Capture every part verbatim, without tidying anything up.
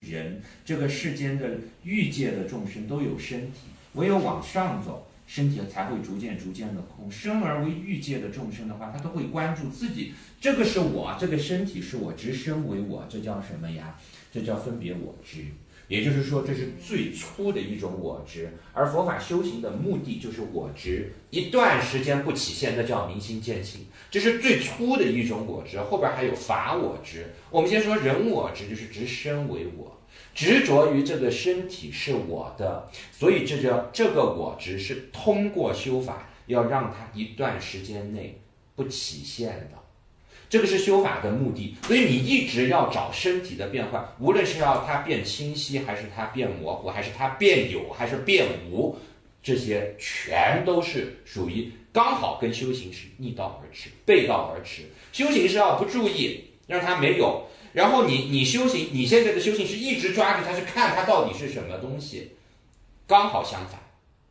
人这个世间的欲界的众生都有身体，唯有往上走，身体才会逐渐逐渐的空。生而为欲界的众生的话，他都会关注自己，这个是我，这个身体是我，执身为我，这叫什么呀？这叫分别我执。也就是说，这是最粗的一种我执，而佛法修行的目的就是我执一段时间不起现，那叫明心见性，这是最粗的一种我执。后边还有法我执。我们先说人我执，就是执身为我，执着于这个身体是我的，所以这叫这个我执是通过修法要让它一段时间内不起现的。这个是修法的目的，所以你一直要找身体的变化，无论是要它变清晰，还是它变模糊，还是它变有，还是变无，这些全都是属于刚好跟修行是逆道而驰，背道而驰。修行是要不注意，让它没有，然后你你修行，你现在的修行是一直抓着它，是看它到底是什么东西，刚好相反，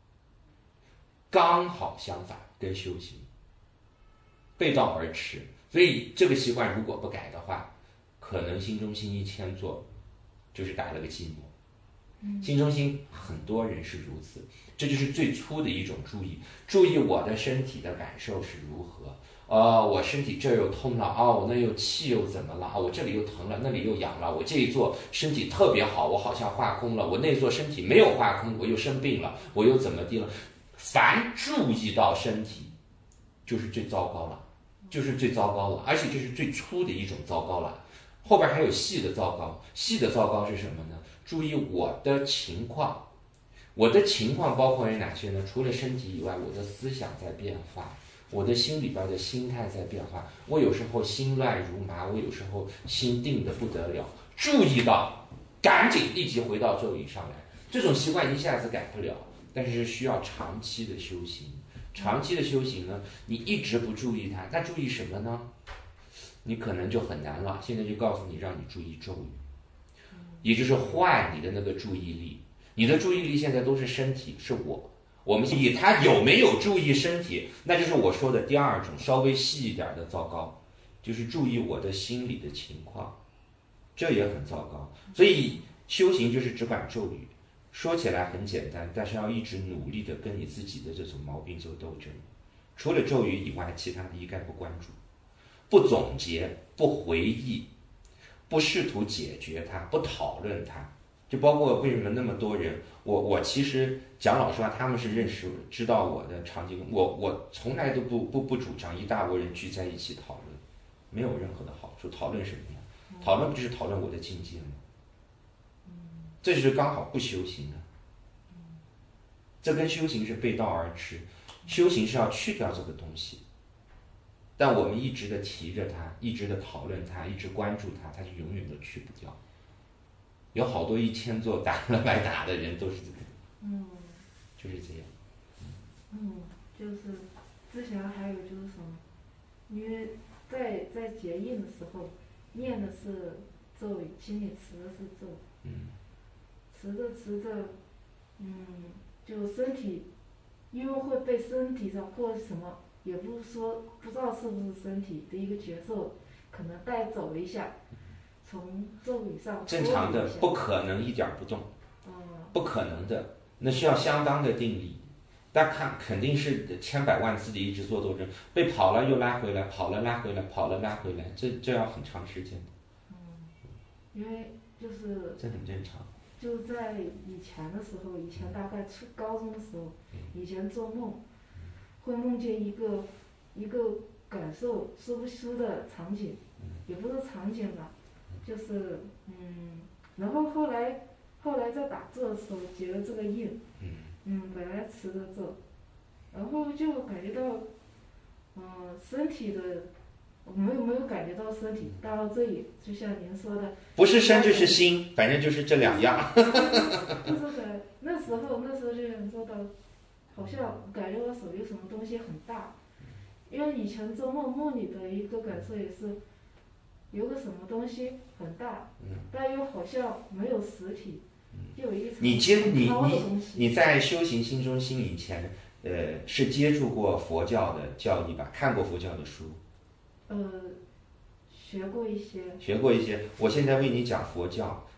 刚好相反，跟修行背道而驰。所以这个习惯如果不改的话，可能心中心一千座，就是改了个寂寞。心中心很多人是如此，这就是最粗的一种注意，注意我的身体的感受是如何。呃，我身体这儿又痛了，哦，我那又气又怎么了？哦，我这里又疼了，那里又痒了。我这一座身体特别好，我好像化空了；我那座身体没有化空，我又生病了，我又怎么地了？凡注意到身体，就是最糟糕了。就是最糟糕了，而且这是最粗的一种糟糕了。后边还有细的糟糕，细的糟糕是什么呢？注意我的情况，我的情况包括有哪些呢？除了身体以外，我的思想在变化，我的心里边的心态在变化。我有时候心乱如麻，我有时候心定的不得了。注意到，赶紧立即回到咒语上来。这种习惯一下子改不了，但是需要长期的修行。长期的修行呢，你一直不注意它，那注意什么呢？你可能就很难了。现在就告诉你，让你注意咒语，也就是换你的那个注意力。你的注意力现在都是身体，是我。我们以他有没有注意身体，那就是我说的第二种稍微细一点的糟糕，就是注意我的心理的情况，这也很糟糕。所以修行就是只管咒语。说起来很简单，但是要一直努力的跟你自己的这种毛病做斗争。除了咒语以外，其他的一概不关注，不总结，不回忆，不试图解决它，不讨论它。就包括为什么那么多人，我我其实讲老实话，他们是认识知道我的场景，我我从来都不不不主张一大波人聚在一起讨论，没有任何的好处。讨论什么呀？讨论不就是讨论我的境界吗？这就是刚好不修行的，这跟修行是背道而驰。修行是要去掉这个东西，但我们一直的提着它，一直的讨论它，一直关注它，它就永远都去不掉。有好多一千座打了白打的人都是这个， 嗯， 就是这样。 嗯，就是之前还有就是什么，因为在在结印的时候念的是咒语，心里持的是咒， 嗯。 持着持着，嗯，就身体，因为会被身体上或什么，也不是说不知道是不是身体的一个觉受，可能带走一下，从咒语上正常的不可能一点不动， 嗯， 不可能的，那需要相当的定力。但看肯定是千百万次的一直做斗争，被跑了又拉回来，跑了拉回来，跑了拉回来，这这要很长时间的。 嗯，因为就是这很正常。 就在以前的时候，以前大概初高中的时候，以前做梦，会梦见一个一个感受说不出的场景，也不是场景吧，就是嗯，然后后来后来在打坐的时候结了这个印，嗯，本来持着咒，然后就感觉到，嗯、呃，身体的。我没有没有感觉到身体，到这里就像您说的， 不是身就是心，反正就是这两样。 就是感那时候那时候就想做到，好像感觉我手有什么东西很大，因为以前做梦梦里的一个感受也是，有个什么东西很大，但又好像没有实体，就有一层你接你很高的东西。 你你在修行心中心以前，呃，是接触过佛教的教义吧？看过佛教的书？ 呃，学过一些， 学过一些。我现在为你讲佛教，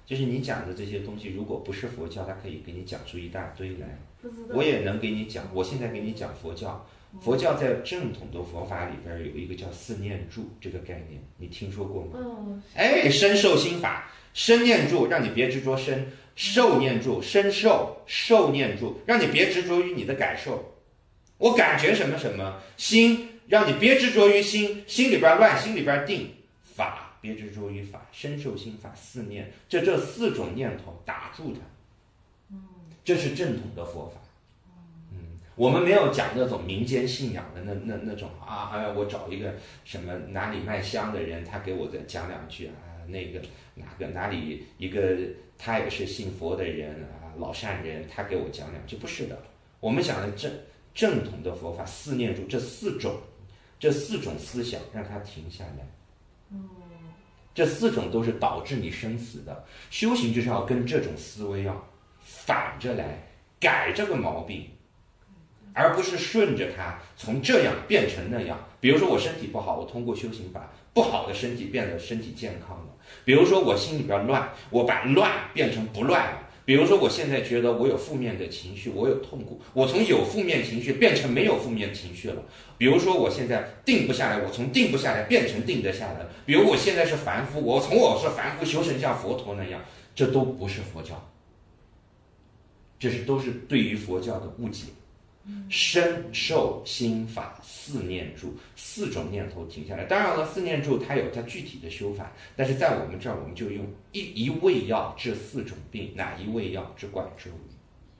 就是你讲的这些东西，如果不是佛教，它可以给你讲出一大堆来。 不知道。 我也能给你讲，我现在给你讲佛教。佛教在正统的佛法里边有一个叫四念住这个概念，你听说过吗？ 嗯。 哎，身受心法，身念住让你别执着身，受念住，身受受念住让你别执着于你的感受，我感觉什么什么，心让你别执着于心，心里边乱，心里边定，法别执着于法，身受心法四念，这这四种念头打住它，这是正统的佛法。我们没有讲那种民间信仰的那那那种啊，哎，我找一个什么哪里卖香的人，他给我再讲两句啊，那个哪个哪里一个他也是信佛的人啊，老善人，他给我讲两句，不是的。我们讲的正正统的佛法，四念住这四种，这四种思想让它停下来。 嗯， 这四种都是导致你生死的。修行就是要跟这种思维要反着来，改这个毛病。而不是顺着它从这样变成那样。比如说我身体不好，我通过修行把不好的身体变得身体健康了。比如说我心里边乱，我把乱变成不乱了。比如说我现在觉得我有负面的情绪，我有痛苦，我从有负面情绪变成没有负面情绪了。比如说我现在定不下来，我从定不下来变成定得下来了。比如我现在是凡夫，我从我是凡夫修成像佛陀那样，这都不是佛教，这是都是对于佛教的误解。身受心法四念住，四种念头停下来。当然了，四念住它有它具体的修法，但是在我们这儿，我们就用一一味药治四种病。哪一味药？只管咒语。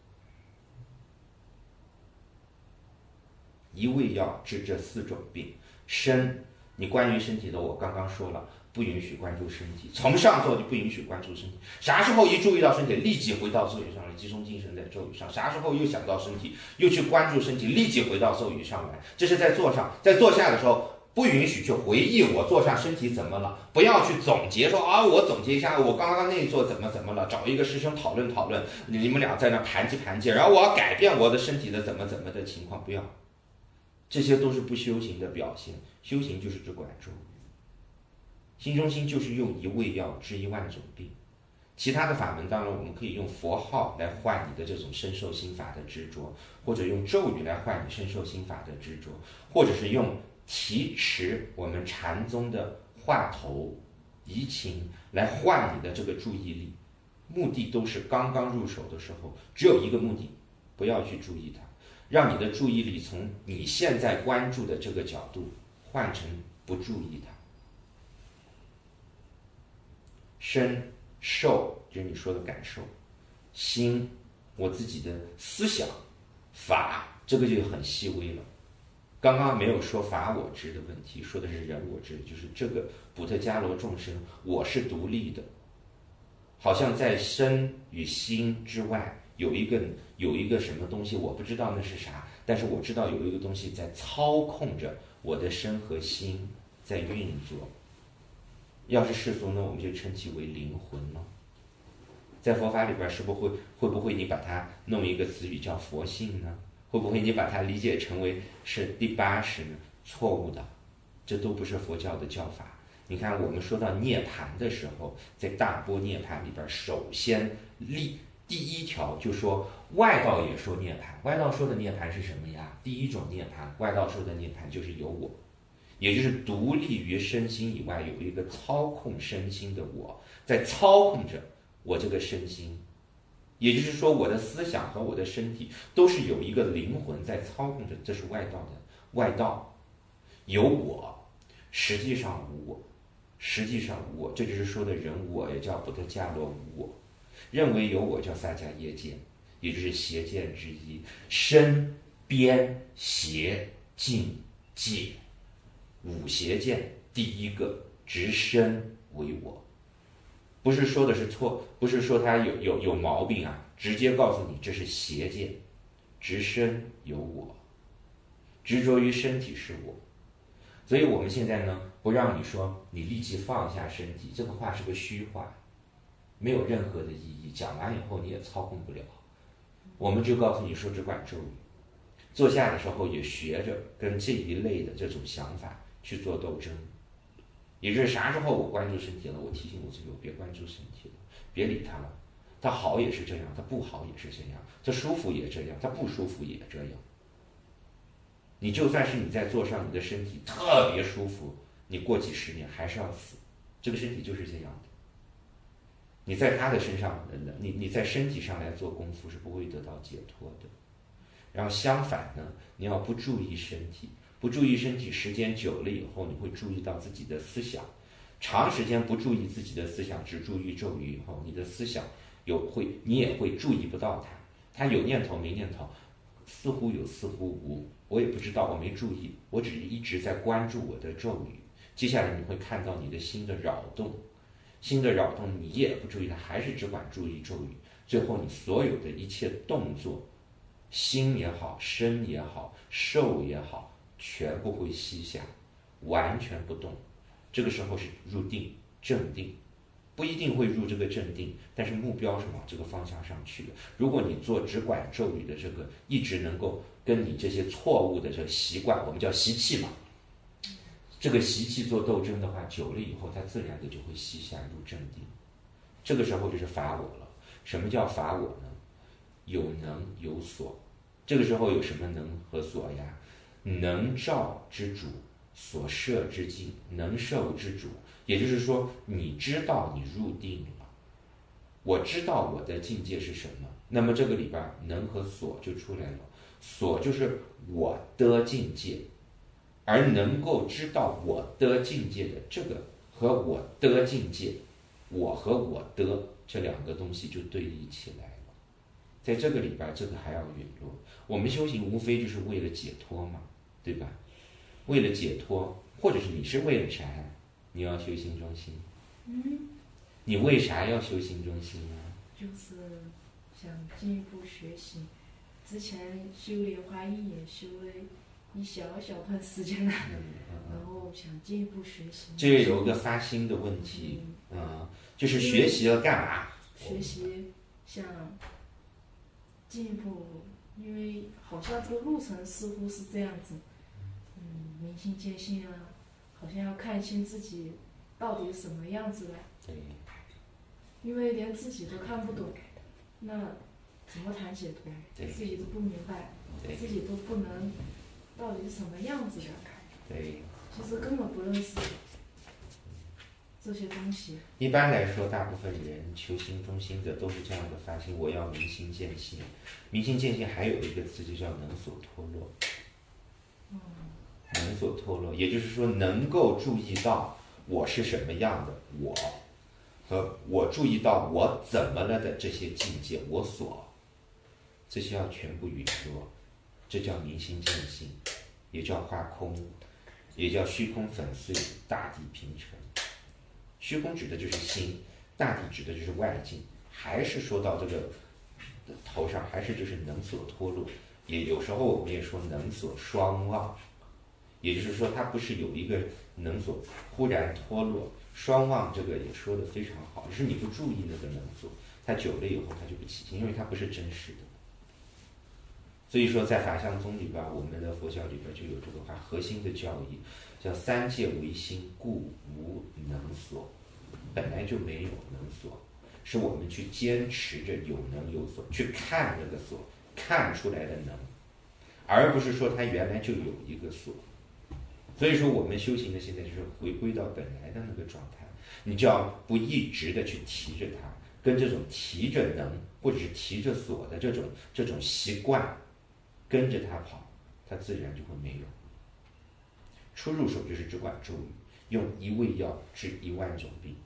一味药治这四种病。身，你关于身体的，我刚刚说了，不允许关注身体，从上座就不允许关注身体。啥时候一注意到身体，立即回到咒语上来，集中精神在咒语上。啥时候又想到身体，又去关注身体，立即回到咒语上来。这是在坐上，在坐下的时候，不允许去回忆我坐上身体怎么了，不要去总结说啊，我总结一下我刚刚那一坐怎么怎么了，找一个师兄讨论讨论，你们俩在那盘击盘击，然后我要改变我的身体的怎么怎么的情况，不要。这些都是不修行的表现，修行就是只管咒语。心中心就是用一味药治一万种病，其他的法门当然我们可以用佛号来换你的这种身受心法的执着，或者用咒语来换你身受心法的执着，或者是用提持我们禅宗的话头移情来换你的这个注意力，目的都是刚刚入手的时候只有一个目的，不要去注意它，让你的注意力从你现在关注的这个角度换成不注意它。身受就是你说的感受，心我自己的思想，法这个就很细微了。刚刚没有说法我执的问题，说的是人我执，就是这个普特伽罗众生我是独立的，好像在身与心之外有一个有一个什么东西，我不知道那是啥，但是我知道有一个东西在操控着我的身和心在运作。要是世俗呢，我们就称其为灵魂了。在佛法里边，是不会会不会你把它弄一个词语叫佛性呢？会不会你把它理解成为是第八识呢？错误的，这都不是佛教的教法。你看，我们说到涅槃的时候，在大般涅槃里边，首先立第一条就说外道也说涅槃，外道说的涅槃是什么呀？第一种涅槃，外道说的涅槃就是有我。也就是独立于身心以外，有一个操控身心的我，在操控着我这个身心。也就是说，我的思想和我的身体都是有一个灵魂在操控着，这是外道的。外道有我，实际上无我，实际上无我，这就是说的人我，也叫普特伽罗无我。认为有我叫萨迦耶见，也就是邪见之一。身边邪境界。五邪见第一个执身为我，不是说的是错，不是说他有有有毛病啊，直接告诉你这是邪见，执身有我，执着于身体是我。所以我们现在呢，不让你说你立即放下身体，这个话是个虚话，没有任何的意义，讲完以后你也操控不了。我们就告诉你说只管咒语，坐下的时候也学着跟这一类的这种想法去做斗争，也就是啥时候我关注身体了，我提醒我自己我别关注身体了， 别理它了。它好也是这样，它不好也是这样，它舒服也这样，它不舒服也这样。你就算是你在坐上，你的身体特别舒服，你过几十年还是要死，这个身体就是这样的。你在他的身上，你你在身体上来做功夫是不会得到解脱的。然后相反呢，你要不注意身体，不注意身体，时间久了以后，你会注意到自己的思想。长时间不注意自己的思想，只注意咒语以后，你的思想有会，你也会注意不到它。它有念头没念头，似乎有似乎无，我也不知道，我没注意，我只是一直在关注我的咒语。接下来你会看到你的心的扰动，心的扰动你也不注意它，还是只管注意咒语。最后你所有的一切动作，心也好，身也好，受也好，全部会息下，完全不动。这个时候是入定正定，不一定会入这个正定，但是目标是往这个方向上去的。如果你做只管咒语的这个，一直能够跟你这些错误的这个习惯，我们叫习气嘛，这个习气做斗争的话，久了以后它自然的就会息下入正定。这个时候就是法我了。什么叫法我呢？有能有所。这个时候有什么能和所呀？能照之主，所摄之境，能受之主。也就是说，你知道你入定了，我知道我的境界是什么，那么这个里边能和所就出来了。所就是我的境界，而能够知道我的境界的这个和我的境界，我和我的这两个东西就对立起来了。在这个里边，这个还要陨落。我们修行无非就是为了解脱嘛，对吧？为了解脱，或者是你是为了啥？你要修心中心。 嗯， 你为啥要修心中心呢？ 就是想进一步学习。之前修莲花一也修了一小小段时间了， 嗯嗯、 然后想进一步学习。 这也有一个发心的问题，嗯，嗯就是学习要干嘛？ 学习想进一步，因为好像这个路程似乎是这样子，嗯，明心见性啊，好像要看清自己到底什么样子了。 对。 因为连自己都看不懂，那怎么谈解脱？自己都不明白，自己都不能到底是什么样子的。 对。 其实根本不认识这些东西。 一般来说，大部分人求心中心的都是这样的发心，我要明心见性。明心见性还有一个词就叫能所脱落。 嗯。 能所脱落，也就是说能够注意到我是什么样的我。和我注意到我怎么了的这些境界，我所，这些要全部陨落，这叫明心见性，也叫化空，也叫虚空粉碎，大地平成。虚空指的就是心，大地指的就是外境，还是说到这个头上，还是就是能所脱落。也有时候我们也说能所双忘，也就是说它不是有一个能所忽然脱落。双忘这个也说得非常好，就是你不注意那个能所，它久了以后它就不起劲，因为它不是真实的。所以说在法相宗里边，我们的佛教里边就有这个话，核心的教义叫三界唯心，故无能所。本来就没有能所，是我们去坚持着有能有所，去看那个所，看出来的能，而不是说它原来就有一个所。所以说我们修行的现在就是回归到本来的那个状态，你就要不一直的去提着它，跟这种提着能或者是提着所的这种这种习惯跟着它跑，它自然就会没有。初入手就是只管咒语，用一味药治一万种病。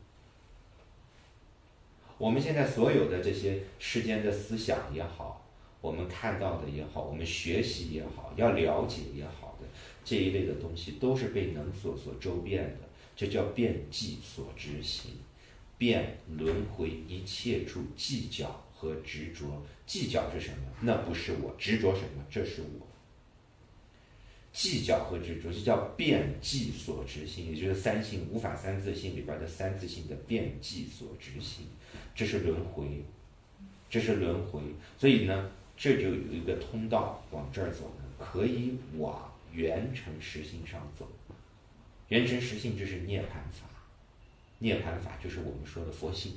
我们现在所有的这些世间的思想也好，我们看到的也好，我们学习也好，要了解也好的这一类的东西，都是被能所所周遍的，这叫遍计所执行。遍轮回一切处计较和执着。计较是什么？那不是我。执着什么？这是我。计较和执着就叫遍计所执行，也就是三性无法三自性里边的三自性的遍计所执行，这是轮回，这是轮回。所以呢，这就有一个通道往这儿走呢，可以往圆成实性上走。圆成实性就是涅槃法，涅槃法就是我们说的佛性嘛，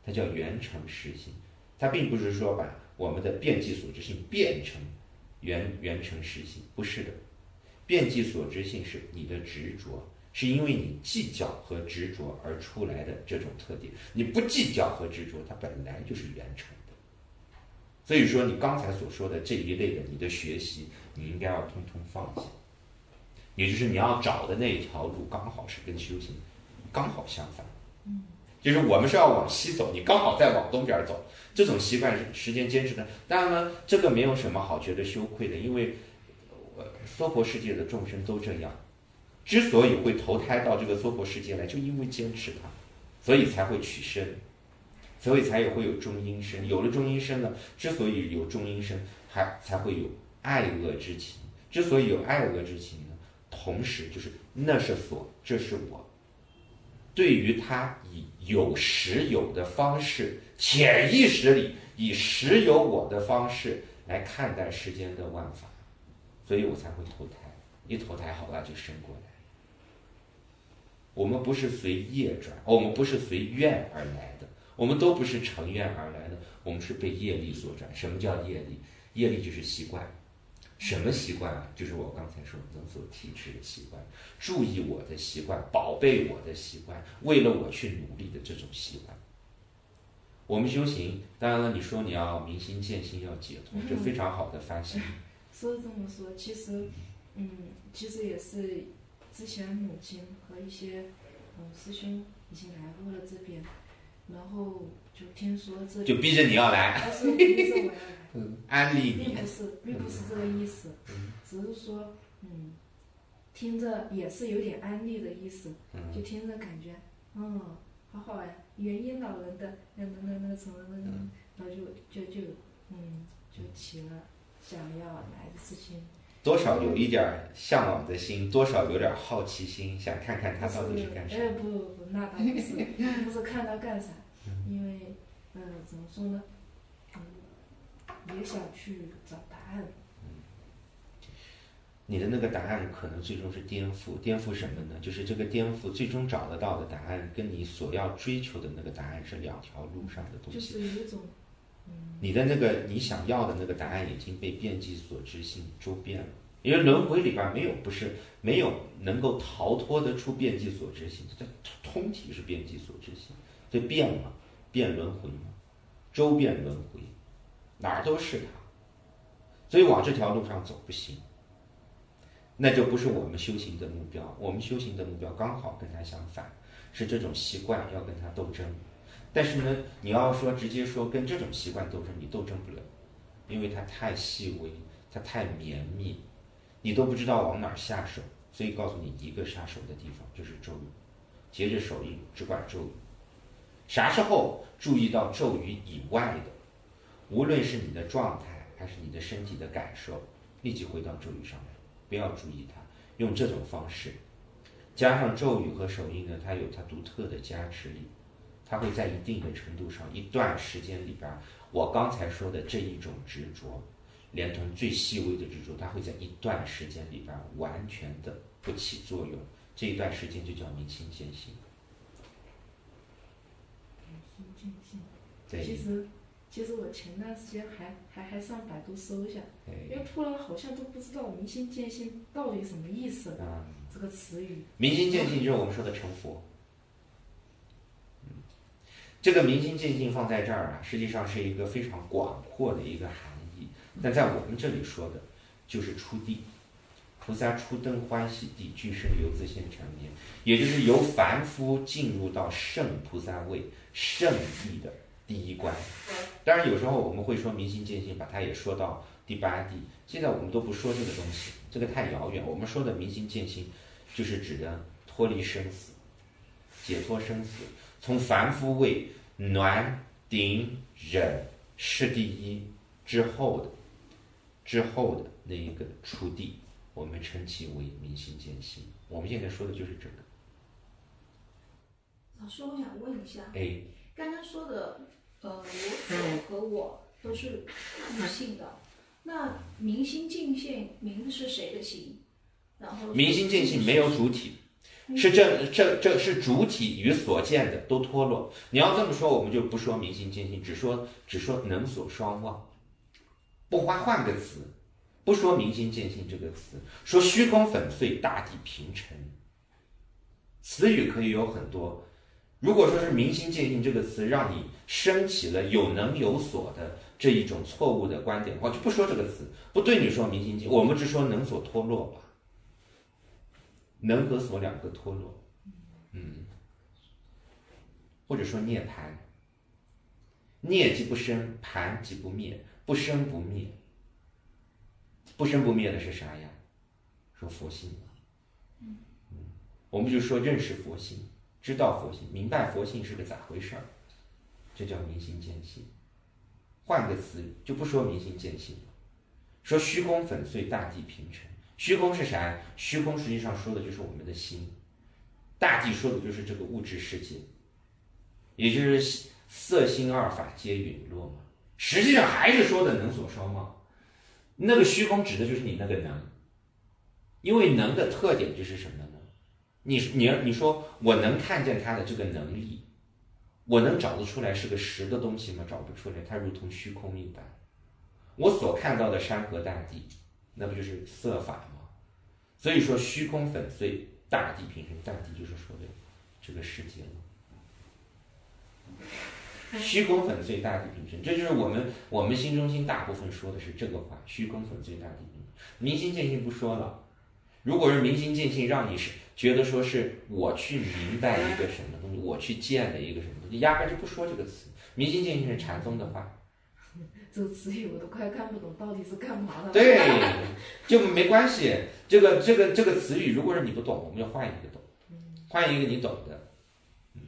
它叫缘成实性。它并不是说把我们的遍计所知性变成缘缘成实性，不是的。遍计所知性是你的执着，是因为你计较和执着而出来的这种特点。你不计较和执着，它本来就是缘成的。所以说你刚才所说的这一类的你的学习，你应该要通通放下。也就是你要找的那一条路，刚好是跟修行刚好相反。 嗯， 就是我们是要往西走，你刚好在往东边走。这种习惯时间坚持的，当然呢，这个没有什么好觉得羞愧的，因为呃娑婆世界的众生都这样，之所以会投胎到这个娑婆世界来，就因为坚持它，所以才会取生，所以才也会有中阴身。有了中阴身呢，之所以有中阴身，还才会有爱恶之情。之所以有爱恶之情呢，同时就是那是所，这是我。对于他以有实有的方式，潜意识里以实有我的方式来看待世间的万法，所以我才会投胎。一投胎好了就生过来。我们不是随业转，我们不是随愿而来的，我们都不是成愿而来的，我们是被业力所转。什么叫业力？业力就是习惯。什么习惯啊？就是我刚才说能所提示的习惯，注意我的习惯，宝贝我的习惯，为了我去努力的这种习惯。我们修行，当然了，你说你要明心见性，要解脱，这非常好的发心。 说这么说，其实，嗯，其实也是之前母亲和一些嗯师兄已经来过了这边，然后就听说这就逼着你要来， 不是逼着我要来。 嗯，安利你， 并不是，并不是这个意思， 嗯、 只是说，嗯，听着也是有点安利的意思， 嗯、 就听着感觉，嗯，好好呀，元婴老人的那那那那什么那， 嗯、 然后就就就，嗯，就起了想要来的事情。 多少有一点向往的心，多少有点好奇心，想看看他到底是干啥。 哎，不不不，那倒不是，不是看他干啥，因为，嗯、呃，怎么说呢？也想去找答案。 嗯，你的那个答案可能最终是颠覆，颠覆什么呢？就是这个颠覆最终找得到的答案，跟你所要追求的那个答案是两条路上的东西。 就是有一种，嗯， 你的那个你想要的那个答案已经被遍计所知性周遍了，因为轮回里边没有不是没有能够逃脱得出遍计所知性，这通体是遍计所知性，这变嘛，变轮回嘛，周遍轮回。哪儿都是它，所以往这条路上走不行，那就不是我们修行的目标。我们修行的目标刚好跟它相反，是这种习惯要跟它斗争。但是呢，你要说直接说跟这种习惯斗争，你斗争不了，因为它太细微，它太绵密，你都不知道往哪儿下手。所以告诉你一个下手的地方就是咒语，接着手印只管咒语。啥时候注意到咒语以外的？无论是你的状态还是你的身体的感受，立即回到咒语上来，不要注意它，用这种方式，加上咒语和手印呢，它有它独特的加持力，它会在一定的程度上，一段时间里边，我刚才说的这一种执着，连同最细微的执着，它会在一段时间里边完全的不起作用，这一段时间就叫明心见性。 明心见性， 对， 其实。其实我前段时间还还还上百度搜一下，因为突然好像都不知道明心见性到底什么意思了、嗯、这个词语。 明心见性就是我们说的成佛。嗯，这个明心见性放在这儿啊，实际上是一个非常广阔的一个含义，但在我们这里说的就是出地，菩萨初登欢喜地，具身由自现成眠，也就是由凡夫进入到圣菩萨位、圣地的第一关。当然有时候我们会说明心见性，把它也说到第八地，现在我们都不说这个东西，这个太遥远。我们说的明心见性就是指的脱离生死，解脱生死，从凡夫位暖顶忍是第一之后的之后的那一个出地，我们称其为明心见性。我们现在说的就是这个。 老师，我想问一下， 哎， 刚刚说的呃，我所和我都是女性的，那明心见性，明是谁的心？然后明心见性没有主体， 是这这这是主体与所见的都脱落。你要这么说，我们就不说明心见性，只说只说能所双忘，不花换个词，不说明心见性这个词，说虚空粉碎，大地平沉。词语可以有很多。如果说是明心见性这个词让你升起了有能有所的这一种错误的观点的话，就不说这个词，不对你说明心见，我们只说能所脱落吧。能和所两个脱落，嗯，或者说涅槃，涅即不生，盘即不灭，不生不灭，不生不灭的是啥呀？说佛性，嗯，我们就说认识佛性，知道佛性，明白佛性是个咋回事儿，这叫明心见性。换个词就不说明心见性了，说虚空粉碎，大地平沉。虚空是啥？虚空实际上说的就是我们的心，大地说的就是这个物质世界，也就是色心二法皆陨落嘛。实际上还是说的能所双忘，那个虚空指的就是你那个能，因为能的特点就是什么呢？你你你说我能看见它的这个能力，我能找得出来是个实的东西吗？找不出来，它如同虚空一般。我所看到的山河大地，那不就是色法吗？所以说虚空粉碎，大地平沉，大地就是说的这个世界了。虚空粉碎，大地平沉，这就是我们我们心中心大部分说的是这个话：虚空粉碎，大地平沉。明心见性不说了。如果是明心见性，让你是觉得说是我去明白一个什么东西，我去见了一个什么东西，压根就不说这个词。明心见性是禅宗的话。 这个词语我都快看不懂，到底是干嘛的？ 对，就没关系。这个这个这个词语，如果是你不懂，我们要换一个懂，换一个你懂的。嗯，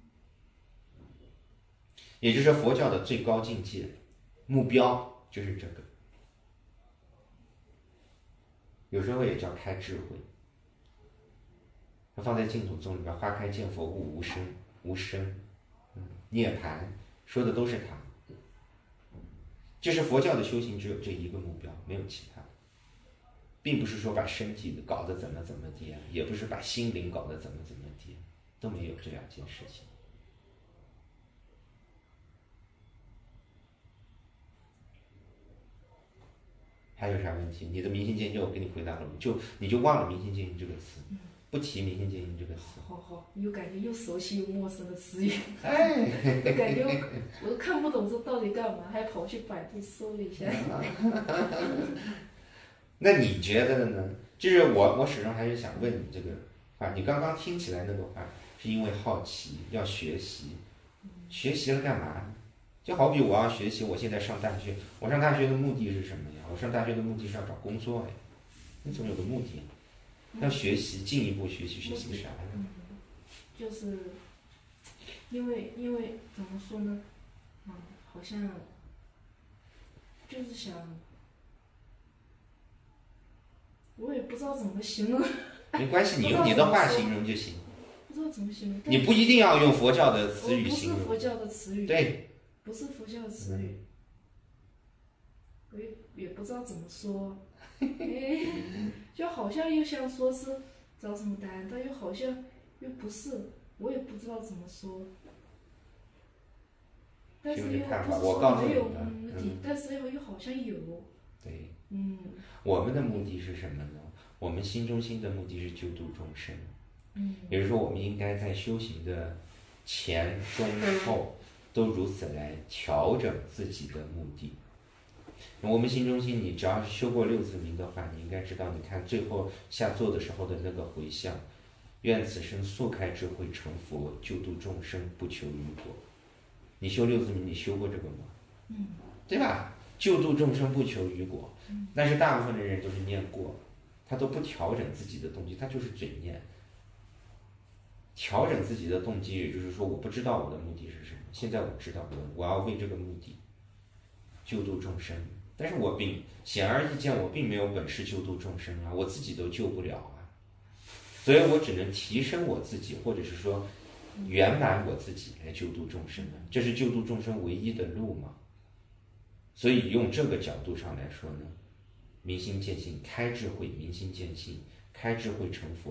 也就是佛教的最高境界目标就是这个，有时候也叫开智慧。它放在净土宗里边，花开见佛悟无生，无生，嗯，涅槃，说的都是它。就是佛教的修行只有这一个目标，没有其他的，并不是说把身体搞得怎么怎么地，也不是把心灵搞得怎么怎么地，都没有这两件事情。还有啥问题？你的明心见性我给你回答了，就你就忘了明心见性这个词，不提明心见性这个词。 好好，又感觉又熟悉又陌生的词语， 哎， 感觉我都看不懂这到底干嘛，还跑去百度搜了一下。 那你觉得呢？就是我，我始终还是想问你这个话，你刚刚听起来那个话，是因为好奇要学习，学习了干嘛？就好比我要学习，我现在上大学，我上大学的目的是什么呀？我上大学的目的是要找工作呀，你总有个目的，要学习，进一步学习，学习啥呀？ 嗯，就是因为因为怎么说呢？嗯，好像就是想，我也不知道怎么形容。 没关系，你用你的话形容就行。 不知道怎么形容。 你不一定要用佛教的词语形容。 不是佛教的词语。 对。 不是佛教的词语。嗯、我也也不知道怎么说。哎，就好像又像说是找什么答案，但又好像又不是，我也不知道怎么说。但是又不是说没有目的，嗯、但是又又好像有。 对。 嗯。 我们的目的是什么呢？我们心中心的目的是救度众生。 嗯。 也就是说，我们应该在修行的前、中、后都如此来调整自己的目的。我们心中心，你只要是修过六字明的话，你应该知道，你看最后下座的时候的那个回向，愿此生速开智慧成佛，救度众生不求于果。你修六字明，你修过这个吗？ 嗯， 对吧？救度众生不求于果，但是大部分的人都是念过，他都不调整自己的动机，他就是嘴念。调整自己的动机，也就是说，我不知道我的目的是什么，现在我知道我我要为这个目的救度众生，但是我并显而易见，我并没有本事救度众生啊，我自己都救不了啊，所以我只能提升我自己，或者是说圆满我自己来救度众生啊，这是救度众生唯一的路嘛。所以用这个角度上来说呢，明心见性，开智慧，明心见性，开智慧成佛，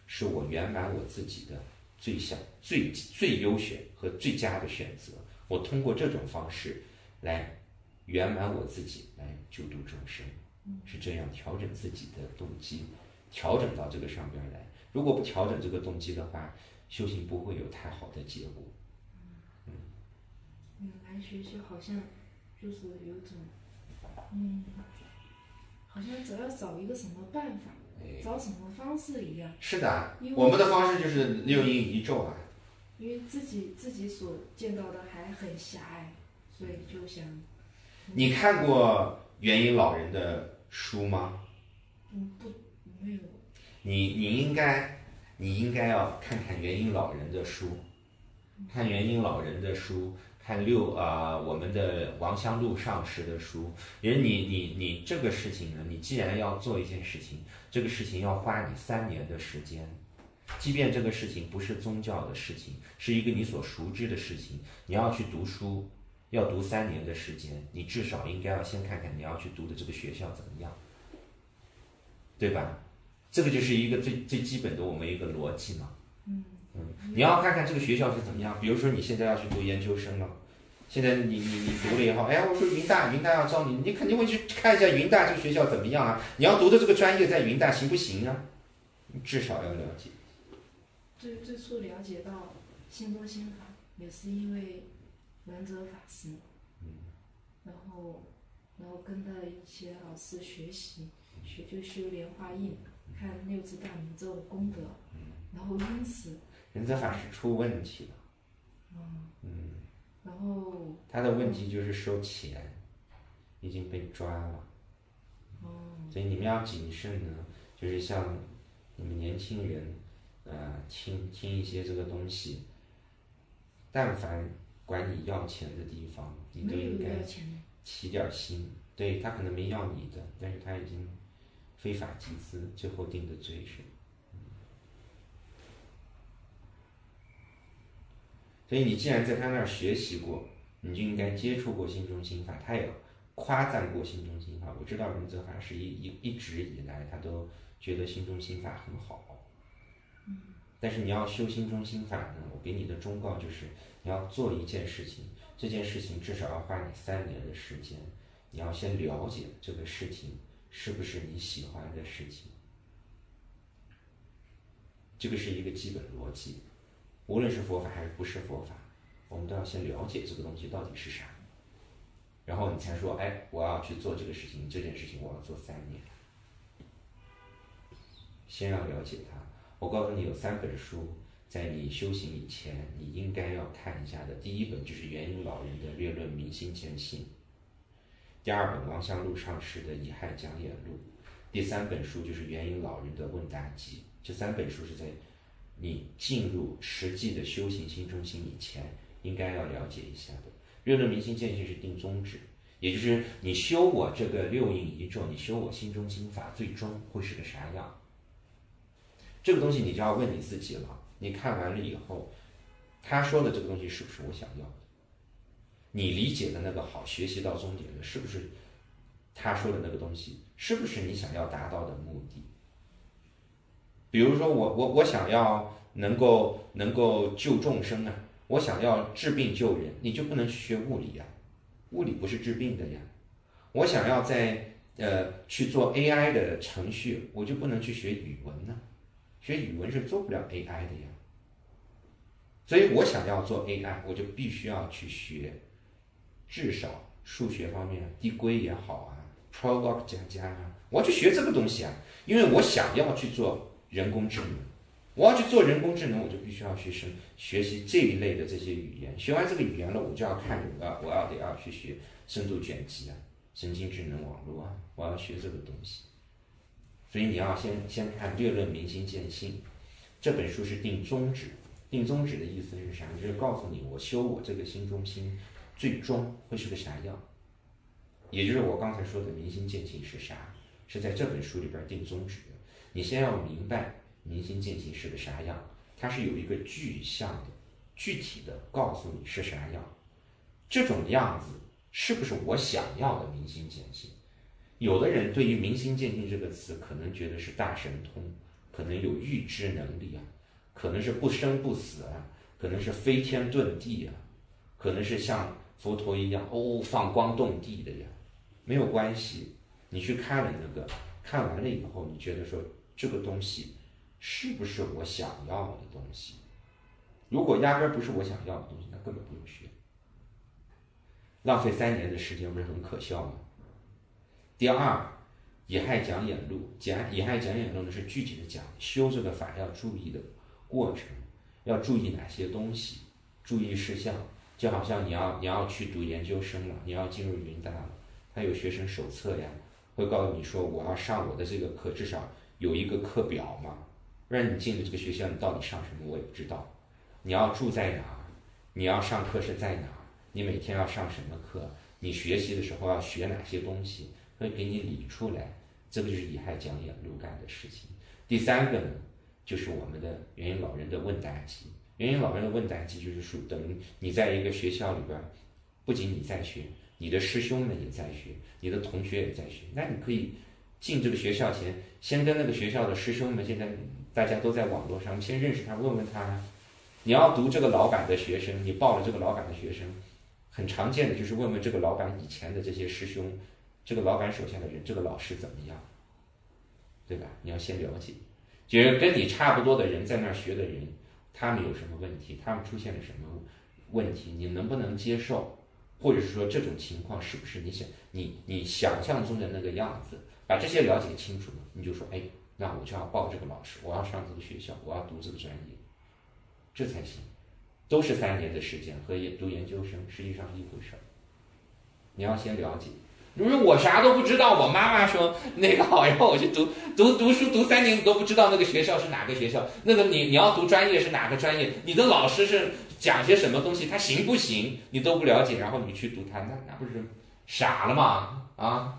是我圆满我自己的最想、最最优选和最佳的选择。我通过这种方式来圆满我自己，来救度众生，是这样调整自己的动机，调整到这个上边来。如果不调整这个动机的话，修行不会有太好的结果。 嗯，嗯来学习好像就是有种，嗯，好像只要找一个什么办法， 哎、 找什么方式一样。 是的， 因为我们的方式就是六阴一咒啊。 因为自己自己所见到的还很狭隘，所以就想。 你看过元婴老人的书吗？ 嗯，不，没有。 你你应该你应该要看看元婴老人的书，看元婴老人的书，看六啊、呃、我们的王香露上师的书。人你你你这个事情呢，你既然要做一件事情，这个事情要花你三年的时间。即便这个事情不是宗教的事情，是一个你所熟知的事情，你要去读书，要读三年的时间，你至少应该要先看看你要去读的这个学校怎么样，对吧？这个就是一个最最基本的我们一个逻辑嘛。 嗯嗯，你要看看这个学校是怎么样。比如说你现在要去读研究生了，现在你你你读了以后，哎呀，我说云大云大要招你，你肯定会去看一下云大这个学校怎么样啊？你要读的这个专业在云大行不行啊？你至少要了解。 最最初了解到心中心法，也是因为仁者法师， 嗯， 然后然后跟着一些老师学习，学就修莲花印，看六字大明咒的功德，然后因此仁者法师出问题了。 嗯嗯， 然后他的问题就是收钱，已经被抓了。 哦， 所以你们要谨慎呢，就是像你们年轻人。呃，听听一些这个东西，但凡管你要钱的地方，你都应该起点心。对，他可能没要你的，但是他已经非法集资，最后定的罪是。嗯、所以你既然在他那儿学习过，你就应该接触过心中心法，他也夸赞过心中心法。我知道仁泽法师一一一直以来他都觉得心中心法很好。但是你要修心中心法呢，我给你的忠告就是，你要做一件事情，这件事情至少要花你三年的时间，你要先了解这个事情是不是你喜欢的事情，这个是一个基本逻辑。无论是佛法还是不是佛法，我们都要先了解这个东西到底是啥，然后你才说，哎，我要去做这个事情，这件事情我要做三年，先要了解它。我告诉你，有三本书，在你修行以前，你应该要看一下的。第一本就是元婴老人的《略论明心见性》，第二本王香露上师的《以害讲演录》，第三本书就是元婴老人的《问答集》。这三本书是在你进入实际的修行心中心以前，应该要了解一下的。《略论明心见性》是定宗旨，也就是你修我这个六印一咒，你修我心中心法，最终会是个啥样？这个东西你就要问你自己了。你看完了以后，他说的这个东西是不是我想要的？你理解的那个好，学习到终点的，是不是他说的那个东西？是不是你想要达到的目的？比如说我我我想要能够能够救众生啊，我想要治病救人，你就不能去学物理呀、啊，物理不是治病的呀。我想要在呃去做 A I 的程序，我就不能去学语文呢、啊。学语文是做不了 A I 的呀，所以我想要做 A I， 我就必须要去学，至少数学方面递归也好啊 ，Prolog 加加啊，我要去学这个东西啊，因为我想要去做人工智能，我要去做人工智能，我就必须要去学学习这一类的这些语言。学完这个语言了，我就要看我要我要得要去学深度卷积啊，神经智能网络啊，我要学这个东西。所以你要先先看《略论明心见性》这本书是定宗旨，定宗旨的意思是啥？就是告诉你我修我这个心中心，最终会是个啥样。也就是我刚才说的明心见性是啥，是在这本书里边定宗旨的。你先要明白明心见性是个啥样，它是有一个具象的、具体的告诉你是啥样。这种样子是不是我想要的明心见性？有的人对于明心见性这个词可能觉得是大神通， 可能有预知能力啊，可能是不生不死啊，可能是飞天遁地啊，可能是像佛陀一样哦放光动地的呀，没有关系。你去看了那个，看完了以后，你觉得说这个东西是不是我想要的东西？如果压根儿不是我想要的东西，那根本不用学，浪费三年的时间不是很可笑吗？第二，野害讲演录，野害讲演录呢是具体的讲修这个法要注意的过程，要注意哪些东西，注意事项。就好像你要你要去读研究生了，你要进入云大了，他有学生手册呀，会告诉你说我要上我的这个课，至少有一个课表嘛，不然你进了这个学校，你到底上什么我也不知道。你要住在哪儿，你要上课是在哪儿，你每天要上什么课，你学习的时候要学哪些东西，会给你理出来。这个就是野害讲演录干的事情。第三个呢，就是我们的元婴老人的问答集。元婴老人的问答集就是属等于你在一个学校里边，不仅你在学，你的师兄们也在学，你的同学也在学。那你可以进这个学校前，先跟那个学校的师兄们，现在大家都在网络上，先认识他，问问他。你要读这个老板的学生，你报了这个老板的学生，很常见的就是问问这个老板以前的这些师兄，这个老板手下的人，这个老师怎么样，对吧？你要先了解，就是跟你差不多的人在那儿学的人，他们有什么问题，他们出现了什么问题，你能不能接受，或者是说这种情况是不是你想你你想象中的那个样子，把这些了解清楚了，你就说，哎，那我就要报这个老师，我要上这个学校，我要读这个专业，这才行。都是三年的时间，和读研究生实际上是一回事儿。你要先了解。如果我啥都不知道，我妈妈说那个好，然后我去读读读书，读三年你都不知道那个学校是哪个学校，那个你你要读专业是哪个专业，你的老师是讲些什么东西，他行不行，你都不了解，然后你去读它，那那不是傻了吗？啊！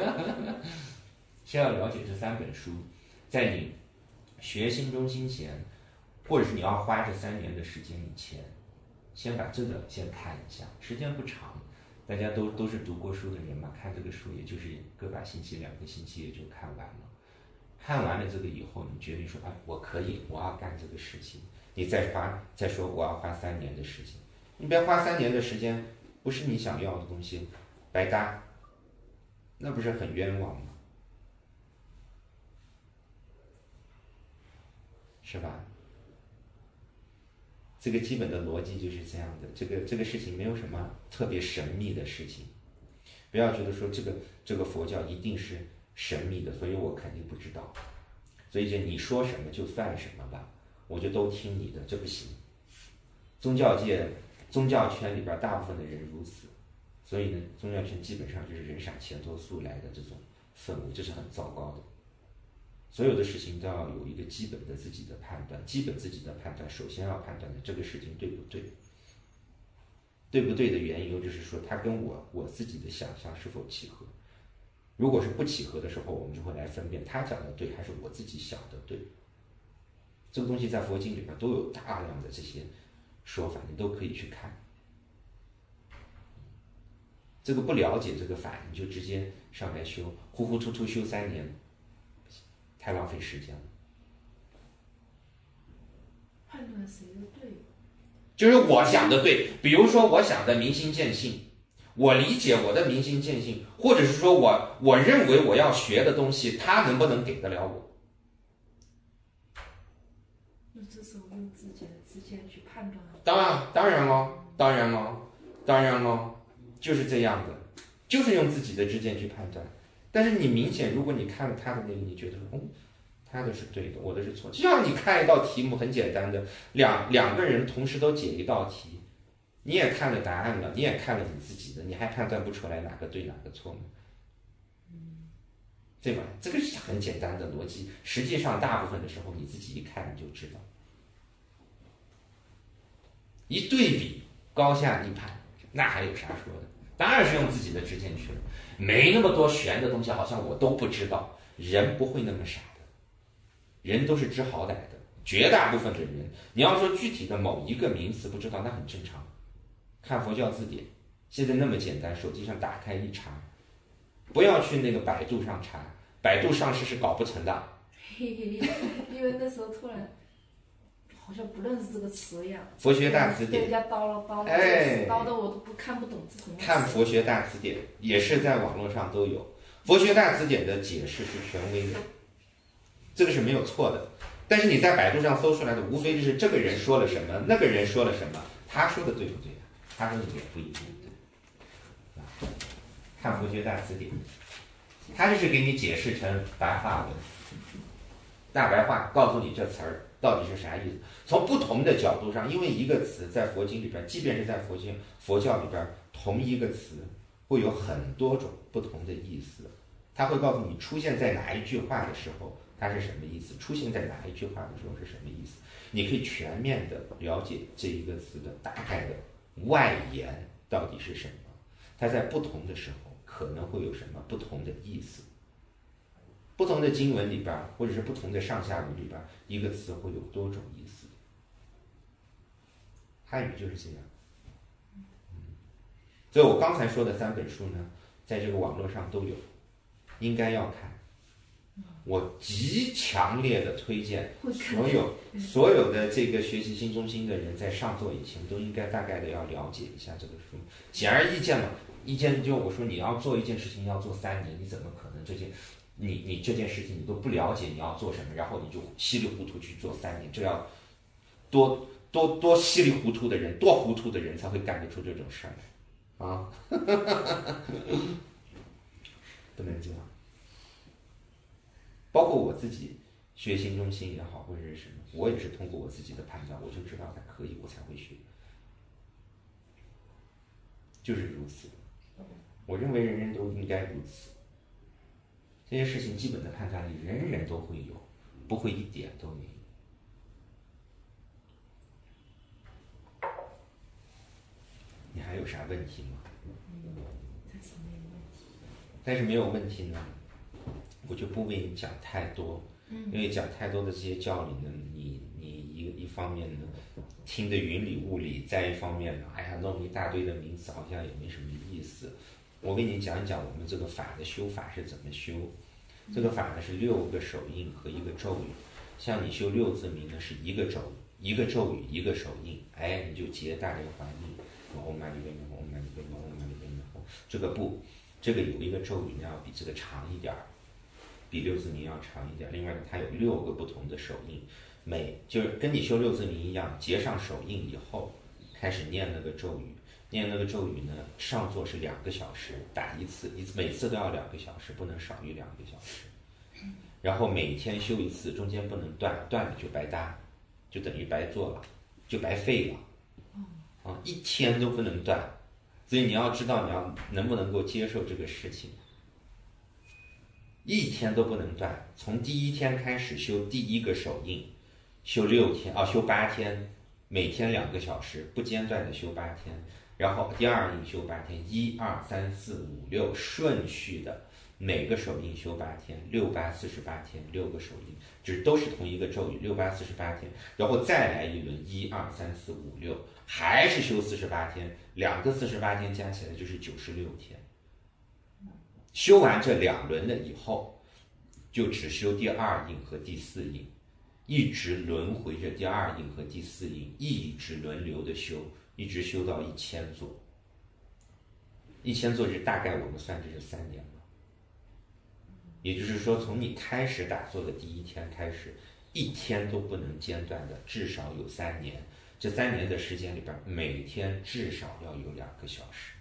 先要了解这三本书，在你学新中心前，或者是你要花这三年的时间以前，先把这个先看一下，时间不长。大家都都是读过书的人嘛，看这个书也就是个把星期、两个星期也就看完了。看完了这个以后，你决定说，哎，我可以，我要干这个事情。你再花再说我要花三年的时间，你别花三年的时间，不是你想要的东西，白搭，那不是很冤枉吗？是吧？这个基本的逻辑就是这样的，这个这个事情没有什么特别神秘的事情，不要觉得说这个这个佛教一定是神秘的，所以我肯定不知道，所以就你说什么就算什么吧，我就都听你的，这不行。宗教界宗教圈里边大部分的人如此，所以呢，宗教圈基本上就是人傻钱多速来的这种氛围，这是很糟糕的。所有的事情都要有一个基本的自己的判断，基本自己的判断，首先要判断的这个事情对不对，对不对的缘由就是说，它跟我我自己的想象是否契合。如果是不契合的时候，我们就会来分辨他讲的对还是我自己想的对。这个东西在佛经里边都有大量的这些说法，你都可以去看。这个不了解这个法，你就直接上来修，糊糊涂涂修三年。太浪费时间了。 判断谁的对？ 就是我想的对，比如说我想的明心见性，我理解我的明心见性，或者是说我我认为我要学的东西，他能不能给得了我？ 那这时候用自己的直见去判断。 当然，当然咯，当然咯，当然咯，就是这样的，就是用自己的直见去判断。但是你明显，如果你看了他的那个，你觉得，哦，他的是对的，我的是错的。就像你看一道题目，很简单的，两两个人同时都解一道题，你也看了答案了，你也看了你自己的，你还判断不出来哪个对哪个错吗？对吧？这个是很简单的逻辑。实际上，大部分的时候你自己一看你就知道，一对比，高下立判，那还有啥说的？当然是用自己的直见去了，没那么多玄的东西，好像我都不知道。人不会那么傻的，人都是知好歹的。绝大部分的人，你要说具体的某一个名词不知道，那很正常。看佛教字典，现在那么简单，手机上打开一查，不要去那个百度上查，百度上市是搞不成的， 嘿嘿，因为那时候突然好像不认识这个词一样。 佛学大词典， 被人家叨了叨了， 哎， 叨的我都不看不懂是什么词。 看佛学大词典也是在网络上都有，佛学大词典的解释是权威的，这个是没有错的。但是你在百度上搜出来的，无非就是这个人说了什么，那个人说了什么，他说的对不对呀？他说的也不一定对。看佛学大词典，他就是给你解释成白话文，大白话，告诉你这词儿到底是啥意思。从不同的角度上，因为一个词在佛经里边，即便是在佛经佛教里边，同一个词会有很多种不同的意思。他会告诉你出现在哪一句话的时候它是什么意思，出现在哪一句话的时候是什么意思。你可以全面的了解这一个词的大概的外延到底是什么，它在不同的时候可能会有什么不同的意思。不同的经文里边，或者是不同的上下文里边，一个词会有多种意思。汉语就是这样。嗯，所以我刚才说的三本书呢，在这个网络上都有，应该要看。我极强烈的推荐所有所有的这个学习新中心的人，在上座以前都应该大概的要了解一下这个书。显而易见嘛，意见就我说你要做一件事情要做三年，你怎么可能这件你你这件事情你都不了解你要做什么，然后你就稀里糊涂去做三年，这要多多多稀里糊涂的人，多糊涂的人才会干得出这种事儿来啊！不能这样。包括我自己学新中心也好，或者是什么，我也是通过我自己的判断，我就知道它可以，我才会学，就是如此。我认为人人都应该如此。这些事情基本的判断力，人人都会有，不会一点都没有。你还有啥问题吗？ 嗯，暂时没有问题。 但是没有问题呢，我就不为你讲太多，因为讲太多的这些教理呢，你你一一方面呢听得云里雾里，再一方面呢，哎呀弄一大堆的名词，好像也没什么意思。我给你讲一讲我们这个法的修法是怎么修。这个法呢是六个手印和一个咒语，像你修六字名呢是一个咒一个咒语一个手印，哎，你就结大莲华印，唵嘛呢叭咪吽，唵嘛呢叭咪吽，唵嘛呢叭咪吽。这个不，这个有一个咒语呢要比这个长一点，比六字名要长一点。另外呢，它有六个不同的手印，每就是跟你修六字名一样，结上手印以后，开始念那个咒语。念那个咒语呢，上座是两个小时，打一次，一次每次都要两个小时，不能少于两个小时。然后每天修一次，中间不能断，断了就白搭，就等于白做了，就白费了。啊，一天都不能断，所以你要知道你要能不能够接受这个事情。一天都不能断，从第一天开始修第一个手印，修六天啊，修八天，每天两个小时，不间断的修八天。然后第二印修八天，一二三四五六，顺序的每个手印修八天，六八四十八天，六个手印，就是都是同一个咒语，六八四十八天，然后再来一轮，一二三四五六，还是修四十八天，两个四十八天加起来就是九十六天。修完这两轮了以后，就只修第二印和第四印，一直轮回着第二印和第四印，一直轮流的修。一直修到一千座，一千座是大概我们算这是三年了。也就是说，从你开始打坐的第一天开始，一天都不能间断的，至少有三年。这三年的时间里边，每天至少要有两个小时，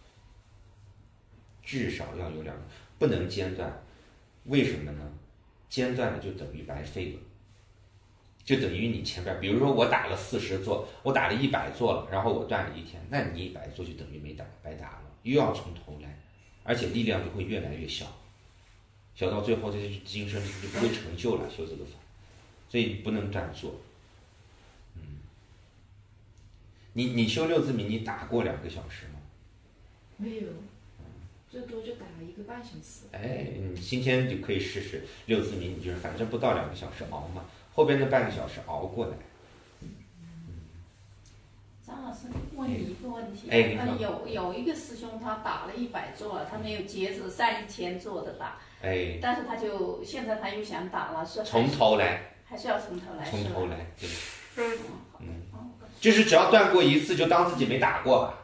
至少要有两个，不能间断。为什么呢？间断了就等于白费了。就等于你前边，比如说我打了四十座，我打了一百座了，然后我断了一天，那你一百座就等于没打，白打了，又要从头来，而且力量就会越来越小，小到最后这今生就不会成就了，修这个法，所以不能断做。嗯，你你修六字名，你打过两个小时吗？ 没有，最多就打了一个半小时。 哎，你今天就可以试试六字名，你就是反正不到两个小时熬嘛。后边的半个小时熬过来。 张老师问问你一个问题， 哎， 呃，有有一个师兄他打了一百座了，他没有截止，上一千座的打， 哎， 但是他就现在他又想打了，是从头来， 还是要从头来， 从头来，对， 嗯， 嗯，就是只要断过一次，就当自己没打过吧，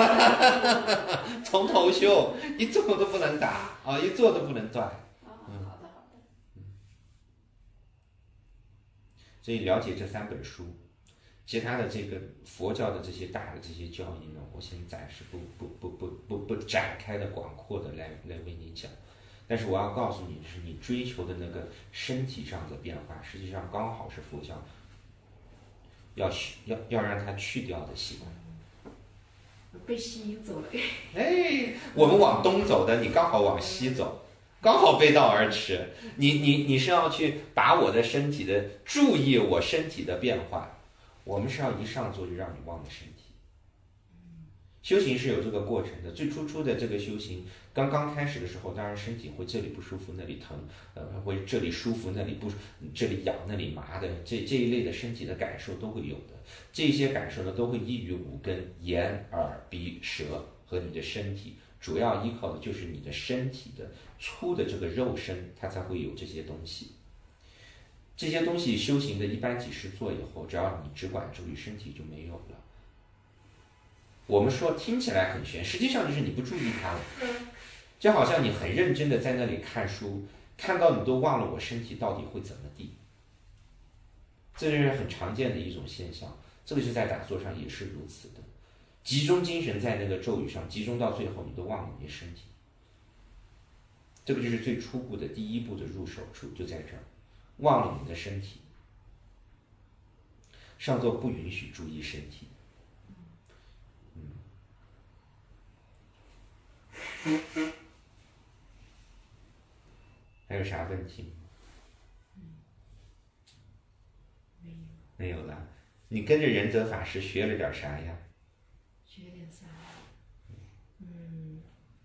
从头修，一做都不能打啊，一做都不能断。 啊，好的好的。 所以了解这三本书，其他的这个佛教的这些大的这些教义呢，我先暂时不不不不不不展开的广阔的来来为你讲。但是我要告诉你，是你追求的那个身体上的变化，实际上刚好是佛教要要要让它去掉的习惯。 被吸引走了。 哎，我们往东走的，你刚好往西走，刚好背道而驰。你你你是要去把我的身体的注意我身体的变化，我们是要一上座就让你忘了身体。修行是有这个过程的，最初初的这个修行，刚刚开始的时候，当然身体会这里不舒服那里疼，呃，会这里舒服那里不，这里痒那里麻的，这这一类的身体的感受都会有的。这些感受呢，都会依于五根：眼、耳、鼻、舌和你的身体，主要依靠的就是你的身体的粗的这个肉身，它才会有这些东西。这些东西修行的一般几十做以后，只要你只管注意身体就没有了。我们说听起来很玄，实际上就是你不注意它了，就好像你很认真的在那里看书，看到你都忘了我身体到底会怎么地，这是很常见的一种现象。这个是在打坐上也是如此的，集中精神在那个咒语上，集中到最后你都忘了你的身体。这个就是最初步的第一步的入手处，就在这儿，忘了你的身体。上座不允许注意身体。还有啥问题吗？ 没有。 没有了。你跟着仁泽法师学了点啥呀？ 学点啥？嗯，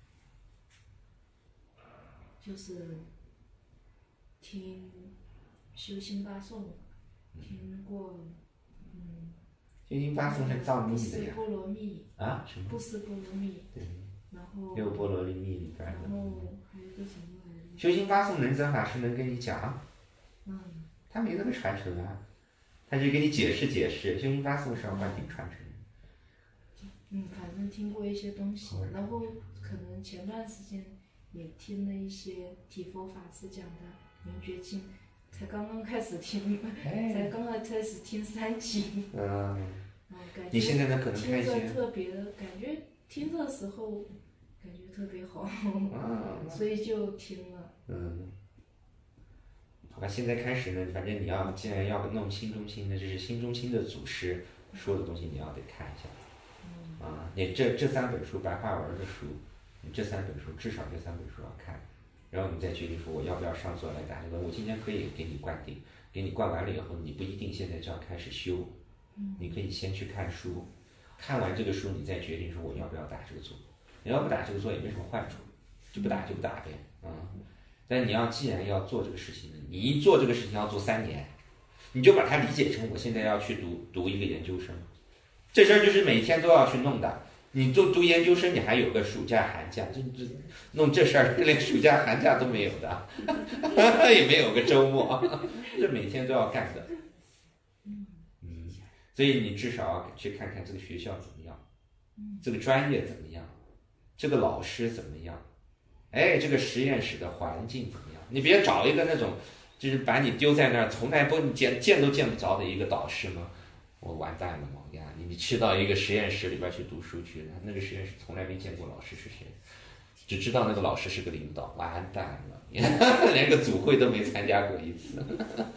就是听修心八颂，听过，嗯。 修心八颂是藏密的呀。 波罗蜜啊？什么？ 不思波罗蜜。 对。 然后。 六波罗蜜里边的。 然后还有个什么来着？ 修心八颂，仁泽法师能跟你讲？ 嗯。 他没这个传承啊，他就给你解释解释。修心八颂是要灌顶传承。 嗯，反正听过一些东西，然后可能前段时间也听了一些体佛法师讲的《圆觉经》，才刚刚开始听， 哎、 才刚刚开始听三集。 嗯。 嗯，感觉你现在呢？可能听着特别的感觉，听的时候感觉特别好， 嗯、 所以就听了。 嗯。好吧，现在开始呢，反正你要既然要弄心中心，那就是心中心的祖师说的东西，你要得看一下。 嗯。 啊，你这这三本书白话文的书，你这三本书至少这三本书要看，然后你再决定说我要不要上座来打这个。我今天可以给你灌顶，给你灌完了以后，你不一定现在就要开始修，你可以先去看书，看完这个书你再决定说我要不要打这个坐。你要不打这个坐也没什么坏处，就不打就不打呗，啊、嗯。但你要既然要做这个事情呢，你一做这个事情要做三年，你就把它理解成我现在要去读读一个研究生，这事儿就是每天都要去弄的。你做读研究生，你还有个暑假寒假，这这弄这事儿连暑假寒假都没有的，也没有个周末，这每天都要干的。嗯，所以你至少要去看看这个学校怎么样，这个专业怎么样，这个老师怎么样。哎，这个实验室的环境怎么样？你别找一个那种，就是把你丢在那儿，从来不见见都见不着的一个导师吗？我完蛋了嘛！我呀，你你去到一个实验室里边去读书去，那个实验室从来没见过老师是谁，只知道那个老师是个领导，完蛋了，连个组会都没参加过一次。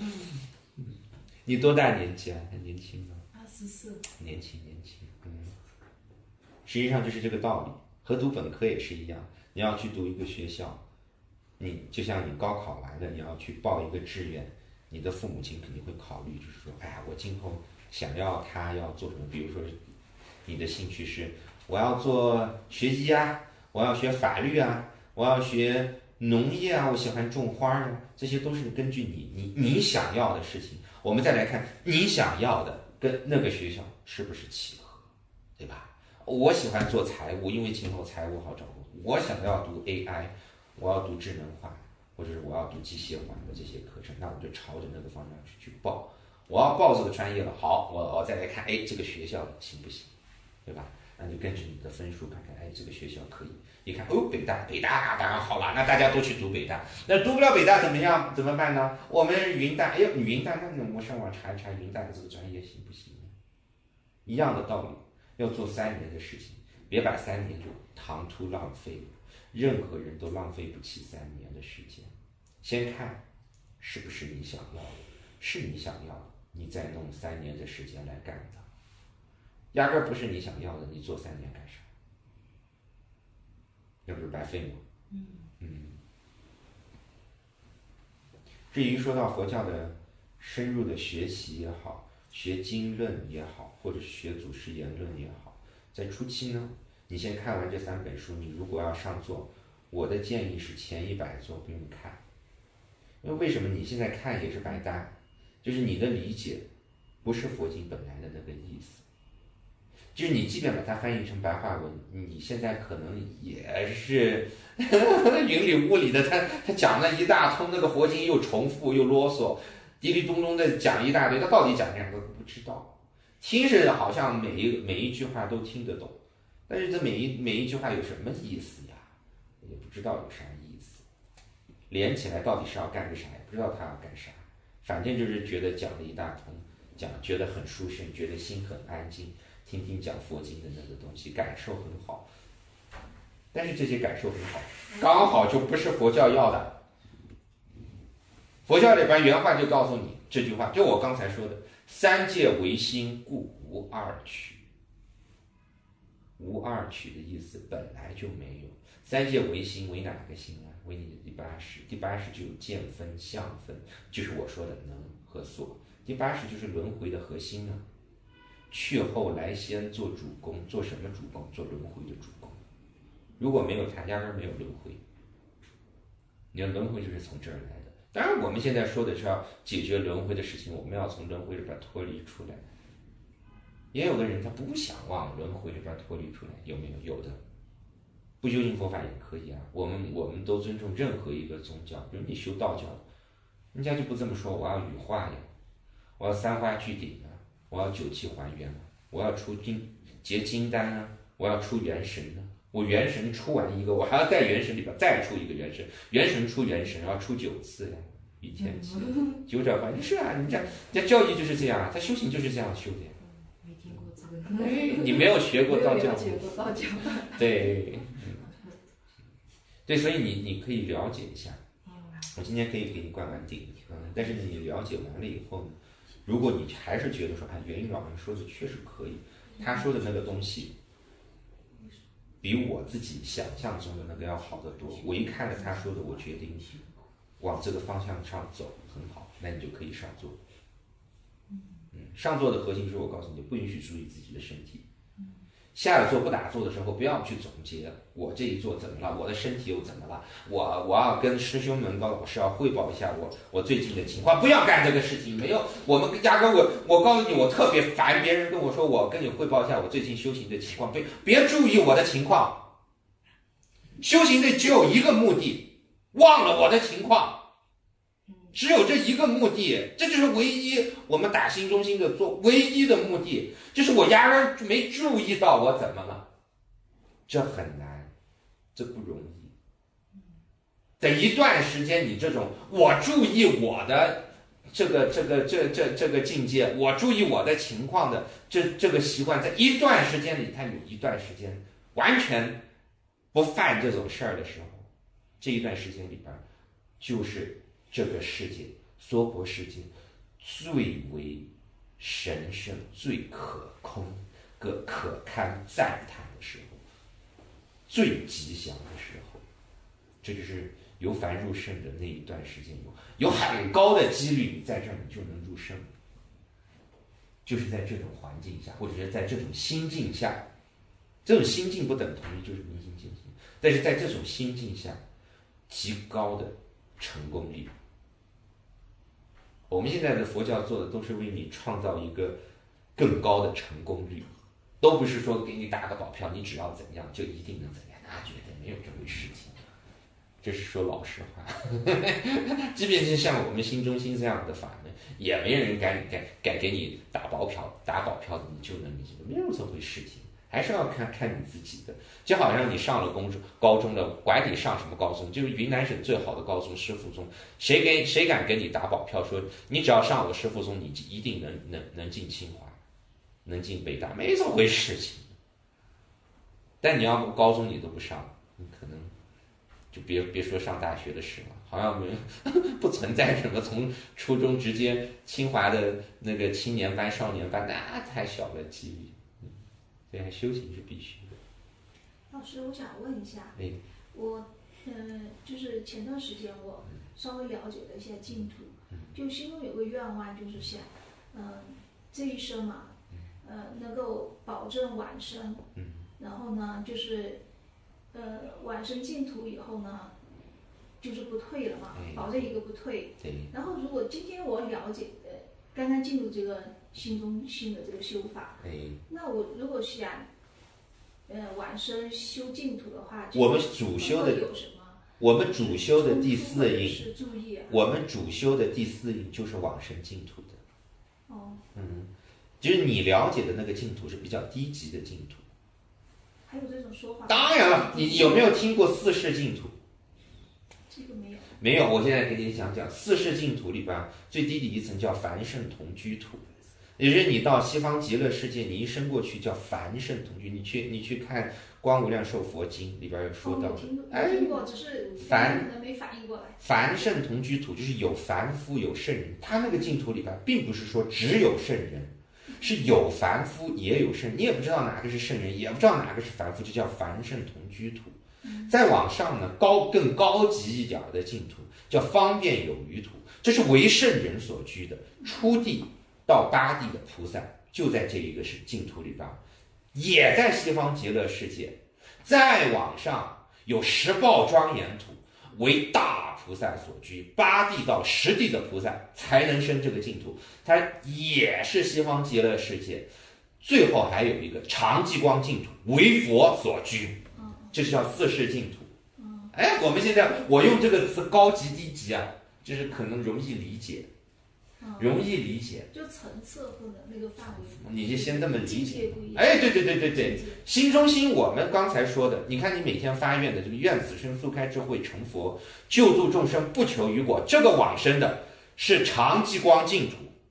你多大年纪啊？还年轻吗？ 二十四。 年轻年轻，嗯。实际上就是这个道理，和读本科也是一样。你要去读一个学校，你就像你高考完了，你要去报一个志愿，你的父母亲肯定会考虑，就是说，哎呀，我今后想要他要做什么？比如说，你的兴趣是我要做学医啊，我要学法律啊，我要学农业啊，我喜欢种花啊，这些都是根据你你你想要的事情。我们再来看你想要的跟那个学校是不是契合， 对吧？我喜欢做财务，因为今后财务好找工作。我想要读 A I， 我要读智能化，或者是我要读机械化的这些课程，那我就朝着那个方向去去报。我要报这个专业了，好，我我再来看，哎，这个学校行不行，对吧？那就根据你的分数看看，哎，这个学校可以。一看，哦，北大，北大当然好了，那大家都去读北大。那读不了北大怎么样？怎么办呢？我们云大，哎呦，你云大，那我上网查一查云大的这个专业行不行？一样的道理，要做三年的事情，别把三年就唐突浪费了。任何人都浪费不起三年的时间。先看是不是你想要的，是你想要的，你再弄三年的时间来干它。压根儿不是你想要的，你做三年干啥？那不是白费吗？嗯嗯。至于说到佛教的深入的学习也好，学经论也好，或者是学祖师言论也好，在初期呢，你先看完这三本书，你如果要上座，我的建议是前一百座不用看，因为为什么你现在看也是白搭，就是你的理解不是佛经本来的那个意思。就是你即便把它翻译成白话文，你现在可能也是云里雾里的，他他讲了一大通，那个佛经又重复又啰嗦，滴哩咚咚的讲一大堆，他到底讲两个不知道。听是好像每一每一句话都听得懂，但是这每一每一句话有什么意思呀？也不知道有啥意思，连起来到底是要干个啥，也不知道他要干啥，反正就是觉得讲了一大通，讲觉得很殊胜，觉得心很安静。听听讲佛经的那个东西，感受很好，但是这些感受很好，刚好就不是佛教要的。佛教里边原话就告诉你这句话，就我刚才说的，三界唯心，故无二取。无二取的意思本来就没有。三界唯心，唯哪个心啊？唯你的第八识。第八识就有见分、相分，就是我说的能和所。第八识就是轮回的核心啊。去后来先做主公，做什么主公？做轮回的主公。如果没有它，压根没有轮回。你的轮回就是从这儿来的。当然，我们现在说的是要解决轮回的事情，我们要从轮回里边脱离出来。也有的人他不想往轮回里边脱离出来，有没有？有的。不修行佛法也可以啊。我们我们都尊重任何一个宗教，比如你修道教，人家就不这么说，我要羽化呀，我要三花聚顶啊。我要九气还原，我要出金结金丹啊，我要出元神啊，我元神出完一个，我还要在元神里边再出一个元神，元神出元神，要出九次呀，一天七九转还原。是啊，你这这教义就是这样啊，他修行就是这样修的。 没听过这个。 哎，你没有学过道教？ 没有了解过道教。 对，对，所以你你可以了解一下。我今天可以给你灌碗顶，但是你了解完了以后呢？如果你还是觉得说，哎，袁云老师说的确实可以，他说的那个东西比我自己想象中的那个要好得多。我一看了他说的，我决定往这个方向上走，很好，那你就可以上座。嗯，上座的核心是我告诉你，不允许注意自己的身体。下了座不打坐的时候，不要去总结我这一坐怎么了，我的身体又怎么了，我我要跟师兄们、高老师要汇报一下我我最近的情况，不要干这个事情。没有，我们压根我我告诉你，我特别烦别人跟我说，我跟你汇报一下我最近修行的情况，别别注意我的情况。修行的只有一个目的，忘了我的情况。只有这一个目的，这就是唯一我们打心中心的做唯一的目的，就是我压根没注意到我怎么了，这很难，这不容易。在一段时间，你这种我注意我的这个这个这这这个境界，我注意我的情况的这这个习惯，在一段时间里，它有一段时间完全不犯这种事儿的时候，这一段时间里边就是这个世界娑婆世界最为神圣、最可空、个可堪赞叹的时候，最吉祥的时候，这就是由凡入圣的那一段时间，有有很高的几率，你在这儿你就能入圣，就是在这种环境下，或者是在这种心境下。这种心境不等同于就是明心见性，但是在这种心境下，极高的成功率。我们现在的佛教做的都是为你创造一个更高的成功率， 都不是说给你打个保票，你只要怎样就一定能怎样，那绝对没有这回事情。这是说老实话，即便是像我们新中心这样的法门，也没人敢敢敢给你打保票，打保票的你就能理解，没有这回事情，还是要看看你自己的。就好像你上了公高中了，管你上什么高中，就是云南省最好的高中师附中，谁给谁敢给你打保票说你只要上我师附中，你一定能能能进清华，能进北大，没这回事情。但你要不高中你都不上，你可能。就别别说上大学的事了，好像没不存在什么从初中直接清华的那个青年班、少年班，那太小了几率。嗯，所以修行是必须的。 老师，我想问一下， 哎， 我嗯、呃，就是前段时间我稍微了解了一下净土，就心中有个愿望，就是想，嗯、呃，这一生嘛，呃，能够保证往生，然后呢，就是。呃，往生净土以后呢，就是不退了嘛，保证一个不退。 对。 然后，如果今天我了解呃，刚刚进入这个心中心的这个修法，那我如果想呃往生修净土的话， 我们主修的有什么？ 我们主修的第四印是注意、啊。 我们主修的第四印就是往生净土的。 哦。 嗯，就是你了解的那个净土是比较低级的净土。 还有这种说法？ 当然了，你有没有听过四世净土？ 这个没有。 没有，我现在给你讲讲四世净土里边最低的一层叫凡圣同居土，也就是你到西方极乐世界，你一生过去叫凡圣同居。你去你去看《观无量寿佛经》里边有说到的， 哎，听过，只是凡可能没反应过来。 凡圣同居土就是有凡夫有圣人，他那个净土里边并不是说只有圣人。是有凡夫也有圣人，你也不知道哪个是圣人，也不知道哪个是凡夫，就叫凡圣同居土。再往上呢，高更高级一点的净土叫方便有余土，这是为圣人所居的，初地到八地的菩萨就在这一个是净土里边，也在西方极乐世界。再往上有十报庄严土，为大菩萨所居，八地到十地的菩萨才能生这个净土，它也是西方极乐世界。最后还有一个常寂光净土，为佛所居，这是叫四世净土。哎，我们现在我用这个词高级低级啊，就是可能容易理解，容易理解， 就层次或者那个范围， 你就先这么理解。哎，对对对对对，心中心我们刚才说的，你看你每天发愿的这个愿此生速开智慧成佛，救度众生不求于果，这个往生的是常寂光净土。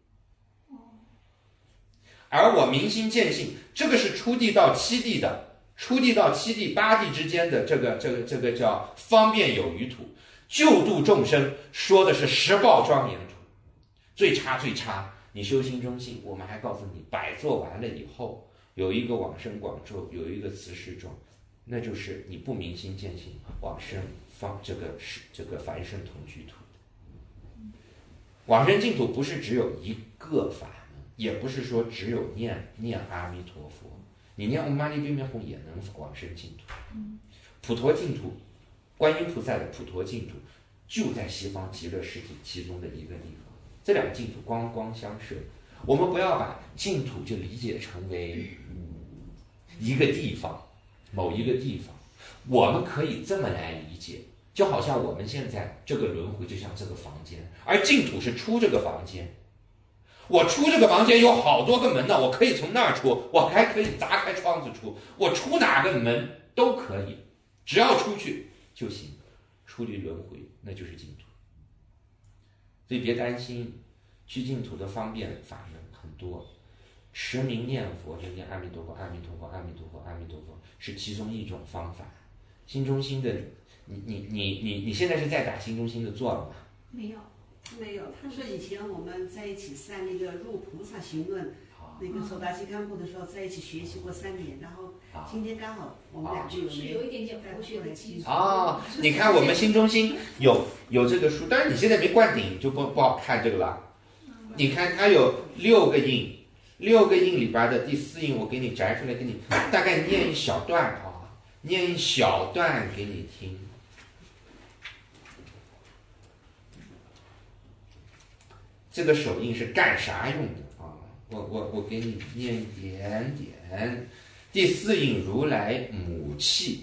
而我明心见性，这个是初地到七地的，初地到七地八地之间的这个这个这个叫方便有余土，救度众生说的是十报庄严土。最差最差，你修心中性，我们还告诉你，百做完了以后，有一个往生广咒，有一个慈氏咒，那就是你不明心见性往生方这个是这个凡圣同居土的。往生净土不是只有一个法门，也不是说只有念念阿弥陀佛，你念唵嘛呢叭咪吽也能往生净土。普陀净土，观音菩萨的普陀净土就在西方极乐世界其中的一个地方。这两个净土光光相摄，我们不要把净土就理解成为一个地方，某一个地方，我们可以这么来理解，就好像我们现在这个轮回就像这个房间，而净土是出这个房间。我出这个房间有好多个门呢，我可以从那儿出，我还可以砸开窗子出，我出哪个门都可以，只要出去就行，出离轮回那就是净土。所以别担心，去净土的方便法门很多，持名念佛就念阿弥陀佛，阿弥陀佛，阿弥陀佛，阿弥陀佛是其中一种方法。心中心的，你你你你你现在是在打心中心的坐了吗？ 没有， 没有。他说以前我们在一起上那个入菩萨行论，那个手达基干部的时候在一起学习过三年，然后今天刚好我们俩就有有一点点佛学的基础啊。你看我们心中心有有这个书，但是你现在没灌顶就不不好看这个了。你看它有六个印，六个印里边的第四印，我给你摘出来，给你大概念一小段啊，念一小段给你听。这个手印是干啥用的啊？ 我我我给你念一点点。第四应如来母气，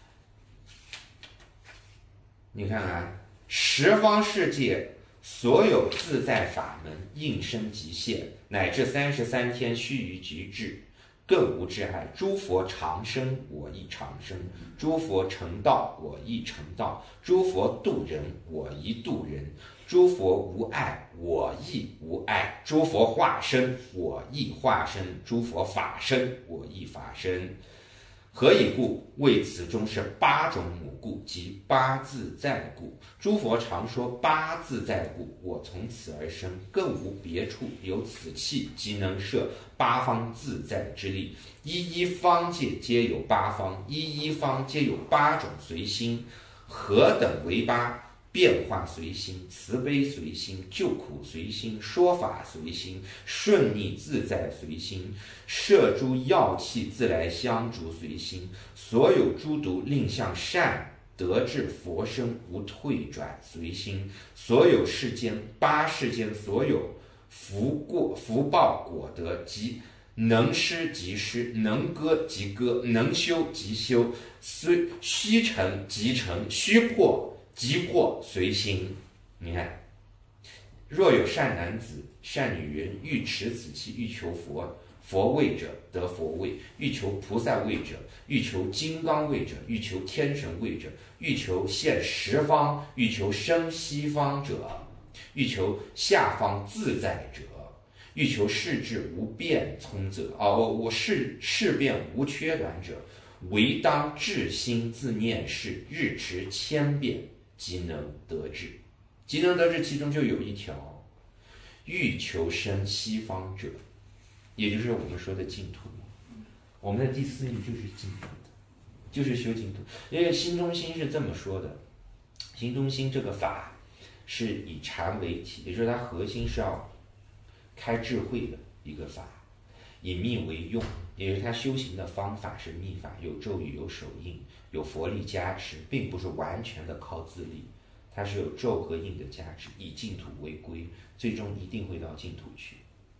你看啊，十方世界所有自在法门应身极限，乃至三十三天须臾极致，更无滞碍。诸佛长生，我亦长生；诸佛成道，我亦成道；诸佛度人，我亦度人；诸佛无碍，我亦无碍；诸佛化身，我亦化身；诸佛法身，我亦法身。何以故？谓此中是八种母故，即八自在故。诸佛常说八自在故，我从此而生，更无别处有此气，即能摄八方自在之力。一一方界皆有八方，一一方皆有八种随心，何等为八？变化随心，慈悲随心，救苦随心，说法随心，顺逆自在随心，摄诸药气自来相逐随心，所有诸毒令向善，得至佛身无退转随心，所有世间八世间所有福过福报果德，即能施即施，能割即割，能修即修，虽须成即成，须破即破随心。你看，若有善男子善女人欲持此气，欲求佛佛位者得佛位，欲求菩萨位者，欲求金刚位者，欲求天神位者，欲求现十方，欲求生西方者，欲求下方自在者，欲求世智无变聪者，哦，我世世变无缺短者，唯当至心自念是，日持千遍，即能得志。即能得志其中就有一条，欲求生西方者，也就是我们说的净土。我们的第四义就是净土的，就是修净土。因为心中心是这么说的，心中心这个法是以禅为体，也就是它核心是要开智慧的一个法，以密为用，也就是它修行的方法是密法，有咒语，有手印，有佛力加持，并不是完全的靠自力，它是有咒和印的加持，以净土为归，最终一定会到净土去，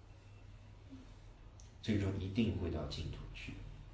最终一定会到净土去。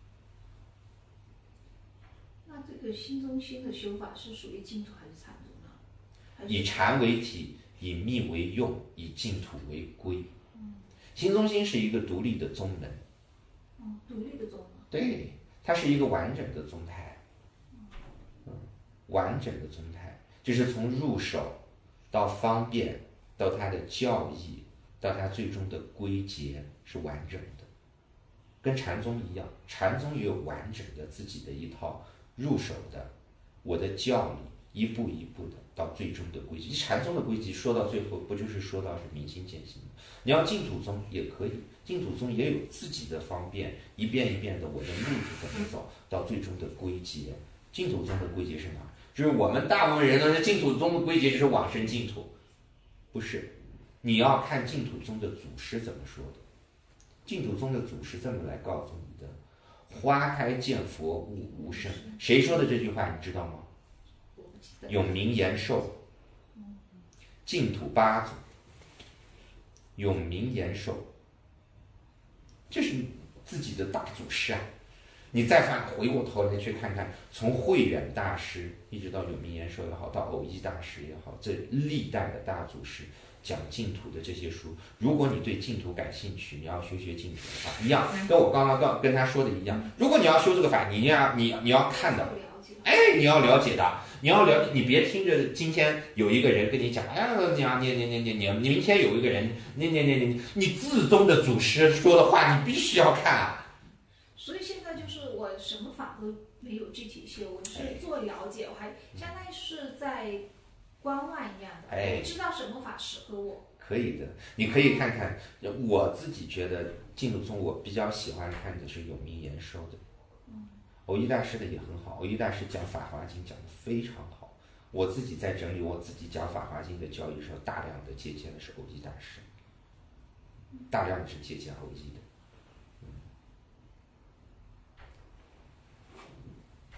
那这个心中心的修法是属于净土还是禅宗呢？还是以禅为体，以密为用，以净土为归。心中心是一个独立的宗门， 嗯，独立的宗门。 对，它是一个完整的宗派，嗯，完整的宗派，就是从入手到方便，到它的教义，到它最终的归结是完整的，跟禅宗一样，禅宗也有完整的自己的一套入手的我的教理，一步一步的到最终的归集。禅宗的归集说到最后，不就是说到是明心见性吗？你要净土宗也可以，净土宗也有自己的方便，一遍一遍的我的路子怎么走，到最终的归结。净土宗的归结是哪？就是我们大部分人都是净土宗的归结就是往生净土，不是。你要看净土宗的祖师怎么说的。净土宗的祖师这么来告诉你的：花开见佛悟无生。谁说的这句话你知道吗？永明延寿，净土八祖，永明延寿，这是自己的大祖师啊！你再翻回过头来去看看，从慧远大师一直到永明延寿也好，到偶益大师也好，这历代的大祖师讲净土的这些书，如果你对净土感兴趣，你要学学净土的法，一样跟我刚刚跟跟他说的一样。如果你要修这个法，你要你你要看的，哎，你要了解的。你要了解，你别听着今天有一个人跟你讲，哎，你啊，你你你你你，明天有一个人，你你你你你自宗的祖师说的话，你必须要看啊。 所以现在就是我什么法都没有具体修，我是做了解，我还相当于是在观望一样的， 哎， 我知道什么法适合我。 可以的，你可以看看。我自己觉得净土宗我比较喜欢看的是永明延寿的。偶益大师的也很好，偶益大师讲《法华经》讲得非常好。我自己在整理我自己讲《法华经》的教义的时候，大量的借鉴的是偶益大师，大量的是借鉴偶益的。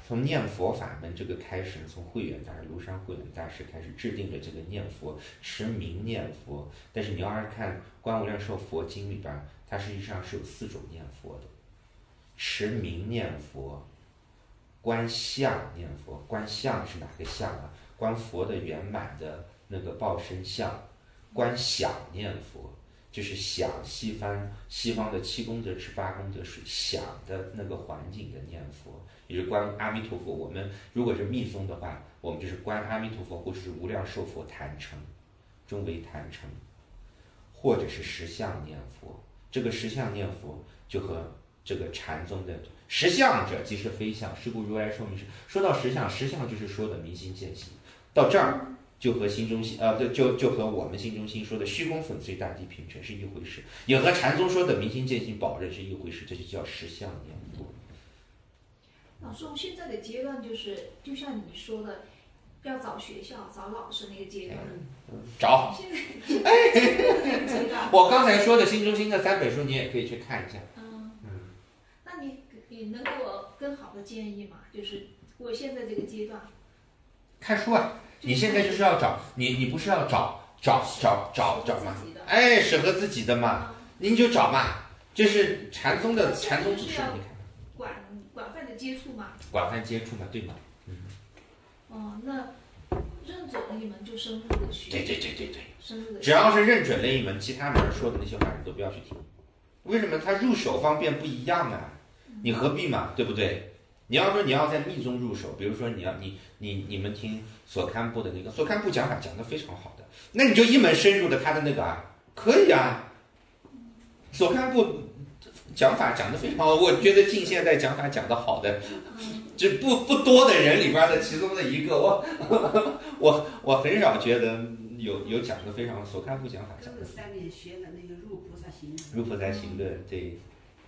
从念佛法门这个开始，从慧远大师、庐山慧远大师开始制定了这个念佛，持名念佛。但是你要是看《观无量寿佛经》里边，它实际上是有四种念佛的：持名念佛、观相念佛。观相是哪个相啊？观佛的圆满的那个报身相。观想念佛，就是想西方西方的七功德持八功德是想的那个环境的念佛，也就是观阿弥陀佛。我们如果是密宗的话，我们就是观阿弥陀佛，或者是无量寿佛坛城，中为坛城，或者是实相念佛。这个实相念佛就和这个禅宗的实相者即是非相，是故如来说明是。说到实相，实相就是说的明心见性。到这儿就和心中心呃，就就和我们心中心说的虚空粉碎大地平成是一回事，也和禅宗说的明心见性保证是一回事，这就叫实相念佛。 老师，我们现在的阶段就是就像你说的，要找学校、找老师那个阶段。 嗯、找。 现在现在这个阶段。 我刚才说的心中心的三本书，你也可以去看一下。 嗯。嗯。那你你能给我更好的建议吗？就是我现在这个阶段。 看书啊。你现在就是要找你，你不是要找找找找找吗？哎，适合自己的嘛，您就找嘛。这是禅宗的禅宗指示，你看。 广广泛的接触嘛。 广泛接触嘛，对吗？嗯。 哦，那认准了一门就深入的学。 对对对对对。 深入的。 只要是认准了一门，其他门说的那些话你都不要去听。为什么？它入手方便不一样啊？你何必嘛？对不对？你要说你要在密宗入手，比如说你要你你你们听所堪布的那个所堪布讲法讲得非常好的，那你就一门深入的他的那个啊，可以啊。所堪布讲法讲得非常好，我觉得近现代讲法讲得好的，这不不多的人里边的其中的一个，我我我很少觉得有有讲得非常所堪布讲法讲的。 三年学的那个入菩萨行论。 入菩萨行论，对。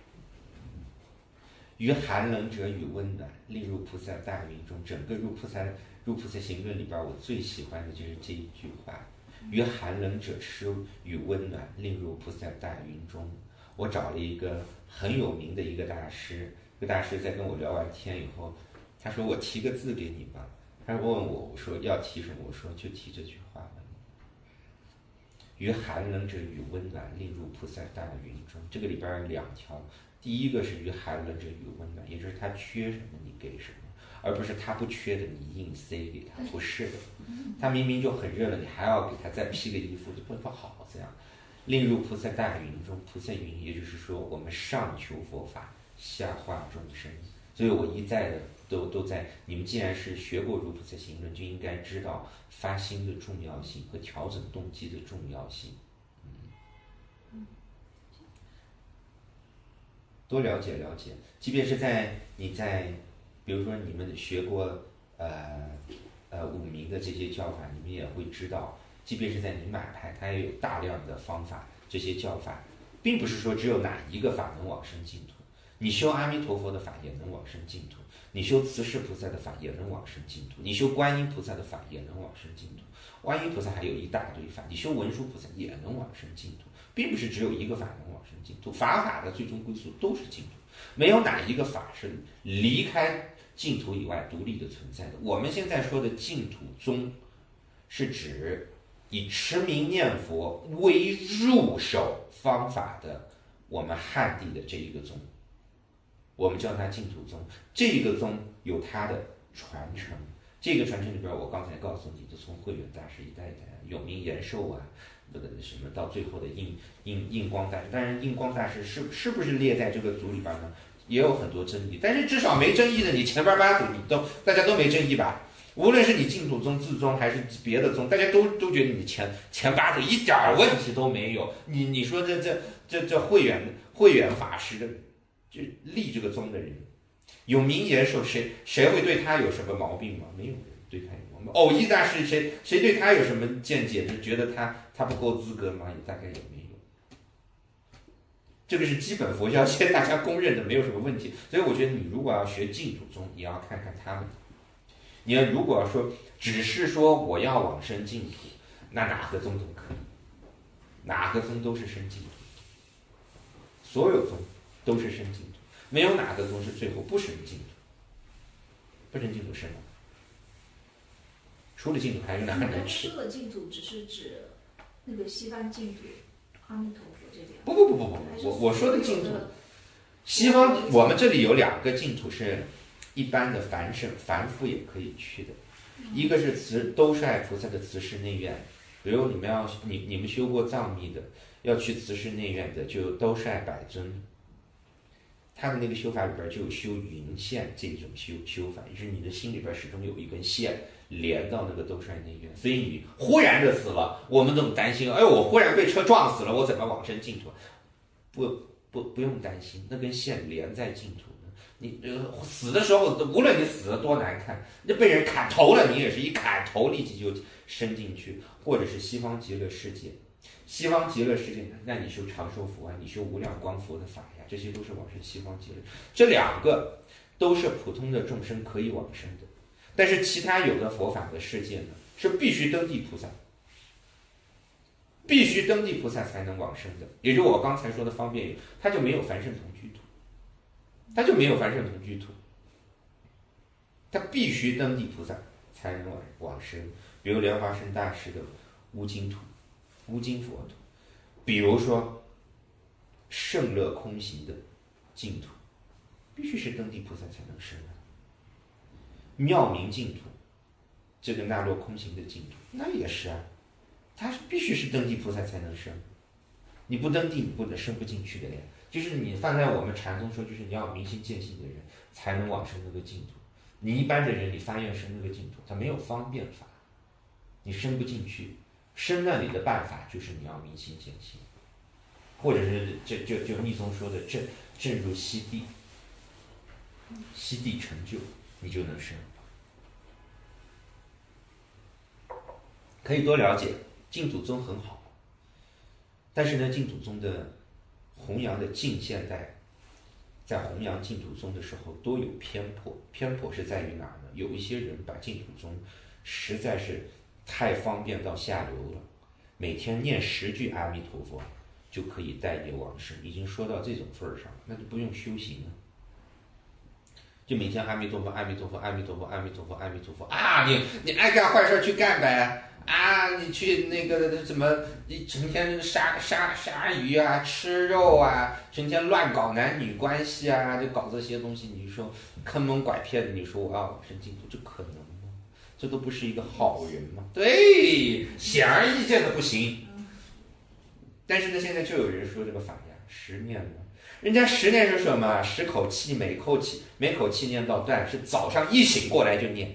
于寒冷者与温暖，令入菩萨大云中。整个入菩萨入菩萨行论里边，我最喜欢的就是这一句话：于寒冷者施与温暖，令入菩萨大云中。我找了一个很有名的一个大师，这个大师在跟我聊完天以后，他说我提个字给你吧。他问我，我说要提什么？我说就提这句话吧。于寒冷者与温暖，令入菩萨大云中。这个里边有两条。第一个是于寒冷者与温暖，也就是他缺什么你给什么，而不是他不缺的你硬塞给他，不是的。他明明就很热了，你还要给他再披个衣服，就不不好这样。令入菩萨大云中，菩萨云也就是说我们上求佛法，下化众生。所以我一再的都都在，你们既然是学过如菩萨行论，就应该知道发心的重要性和调整动机的重要性。多了解了解，即便是在你在，比如说你们学过呃呃五明的这些教法，你们也会知道，即便是在宁玛派，它也有大量的方法，这些教法，并不是说只有哪一个法能往生净土。你修阿弥陀佛的法也能往生净土，你修慈氏菩萨的法也能往生净土，你修观音菩萨的法也能往生净土。观音菩萨还有一大堆法，你修文殊菩萨也能往生净土，并不是只有一个法能往生净土。法法的最终归宿都是净土，没有哪一个法是离开净土以外独立的存在的。我们现在说的净土宗，是指以持名念佛为入手方法的我们汉地的这一个宗，我们叫它净土宗。这个宗有它的传承，这个传承里边，我刚才告诉你的，从慧远大师一代一代，永明延寿啊，什么到最后的印印印光大师，但是印光大师是是不是列在这个组里边呢？也有很多争议，但是至少没争议的，你前边八组你都大家都没争议吧？无论是你净土宗、自宗还是别的宗，大家都都觉得你前前八组一点问题都没有。你你说这这这这慧远慧远法师的，就立这个宗的人，有名延寿，谁谁会对他有什么毛病吗？没有人对他有毛病。偶一大师谁谁对他有什么见解？就觉得他他不够资格吗？也大概也没有。这个是基本佛教，现在大家公认的，没有什么问题。所以我觉得你如果要学净土宗，你要看看他们。你要如果说只是说我要往生净土，那哪个宗都可以，哪个宗都是生净土，所有宗都是生净土，没有哪个宗是最后不生净土。 不成净土是吗？除了净土还有哪你能吃？ 刚说的净土只是指那个西方净土，阿弥陀佛这边。 不不不不不，我我说的净土，西方我们这里有两个净土是一般的凡圣凡夫也可以去的，一个是慈兜率菩萨的慈氏内院，比如你们要你你们修过藏密的，要去慈氏内院的，就兜率百尊，他的那个修法里边就有修云线这种修修法，就是你的心里边始终有一根线连到那个兜率内院，所以你忽然的死了，我们总担心，哎，我忽然被车撞死了，我怎么往生净土？不不不用担心，那根线连在净土呢。你呃死的时候，无论你死的多难看，那被人砍头了，你也是一砍头立即就伸进去，或者是西方极乐世界。西方极乐世界，那你修长寿佛啊，你修无量光佛的法呀，这些都是往生西方极乐。这两个都是普通的众生可以往生的，但是其他有的佛法的世界呢，是必须登地菩萨，必须登地菩萨才能往生的。也就是我刚才说的方便有，它就没有凡圣同居土，它就没有凡圣同居土，它必须登地菩萨才能往往生。比如莲花生大师的乌金土。无尽佛土，比如说圣乐空行的净土，必须是登地菩萨才能生的。妙明净土，这个那落空行的净土，那也是啊，它必须是登地菩萨才能生，你不登地你不能生不进去的呀。就是你放在我们禅宗说，就是你要明心见性的人才能往生那个净土。你一般的人，你发愿生那个净土，他没有方便法，你生不进去。生那里的办法就是你要明心见性，或者是就就就密宗说的正正入悉地，悉地成就，你就能生。可以多了解净土宗很好，但是呢，净土宗的弘扬的近现代，在弘扬净土宗的时候多有偏颇，偏颇是在于哪儿呢？有一些人把净土宗实在是太方便到下流了，每天念十句阿弥陀佛就可以带业往生，已经说到这种份儿上了，那就不用修行了。就每天阿弥陀佛，阿弥陀佛，阿弥陀佛，阿弥陀佛，阿弥陀佛啊！你你爱干坏事去干呗啊！你去那个怎么，你成天杀杀杀鱼啊，吃肉啊，成天乱搞男女关系啊，就搞这些东西，你说坑蒙拐骗的，你说我要往生净土，这可能？这都不是一个好人吗？对，显而易见的不行。但是呢，现在就有人说这个法呀，十念呢，人家十念是什么？十口气，每口气每口气念到断，是早上一醒过来就念。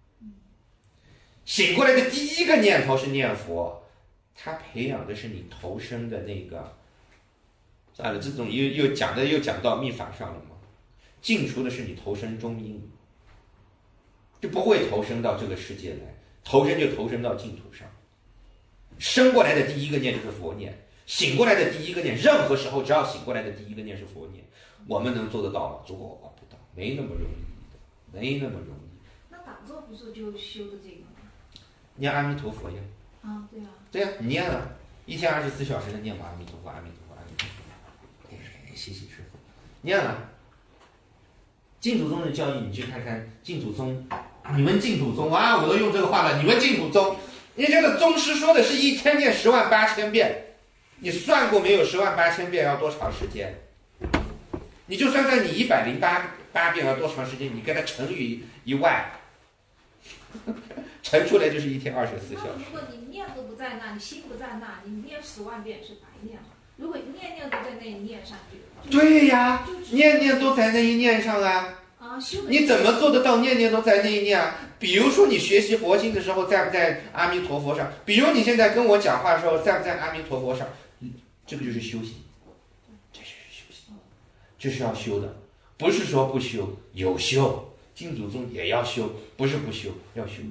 醒过来的第一个念头是念佛，他培养的是你投生的那个，算了，这种又又讲的又讲到密法上了嘛，净除的是你投生中阴。就不会投生到这个世界来，投生就投生到净土上。生过来的第一个念就是佛念，醒过来的第一个念，任何时候只要醒过来的第一个念是佛念，我们能做得到吗？做不到，没那么容易的，没那么容易。 那打坐不是就修的这个吗？ 念阿弥陀佛呀。 啊，对啊。 对呀、啊，你念了，一天二十四小时的念吧，阿弥陀佛，阿弥陀佛，阿弥陀佛。哎，谢谢师傅，念了。净土宗的教义，你去看看净土宗。你们净土宗啊，我都用这个话了。你们净土宗，你这个宗师说的是一天念十万八千遍，你算过没有？十万八千遍要多长时间？你就算算你一百零八八遍要多长时间？你给它乘以一万，乘出来就是一天二十四小时。 如果你念都不在那，你心不在那，你念十万遍是白念了。如果念念都在那一念上去， 对呀，念念都在那一念上啊。 啊， 你怎么做得到念念都在那一念啊？比如说你学习佛经的时候在不在阿弥陀佛上？比如你现在跟我讲话的时候在不在阿弥陀佛上？这个就是修行，这就是修行，这是要修的，不是说不修，有修，净土宗也要修，不是不修，要修，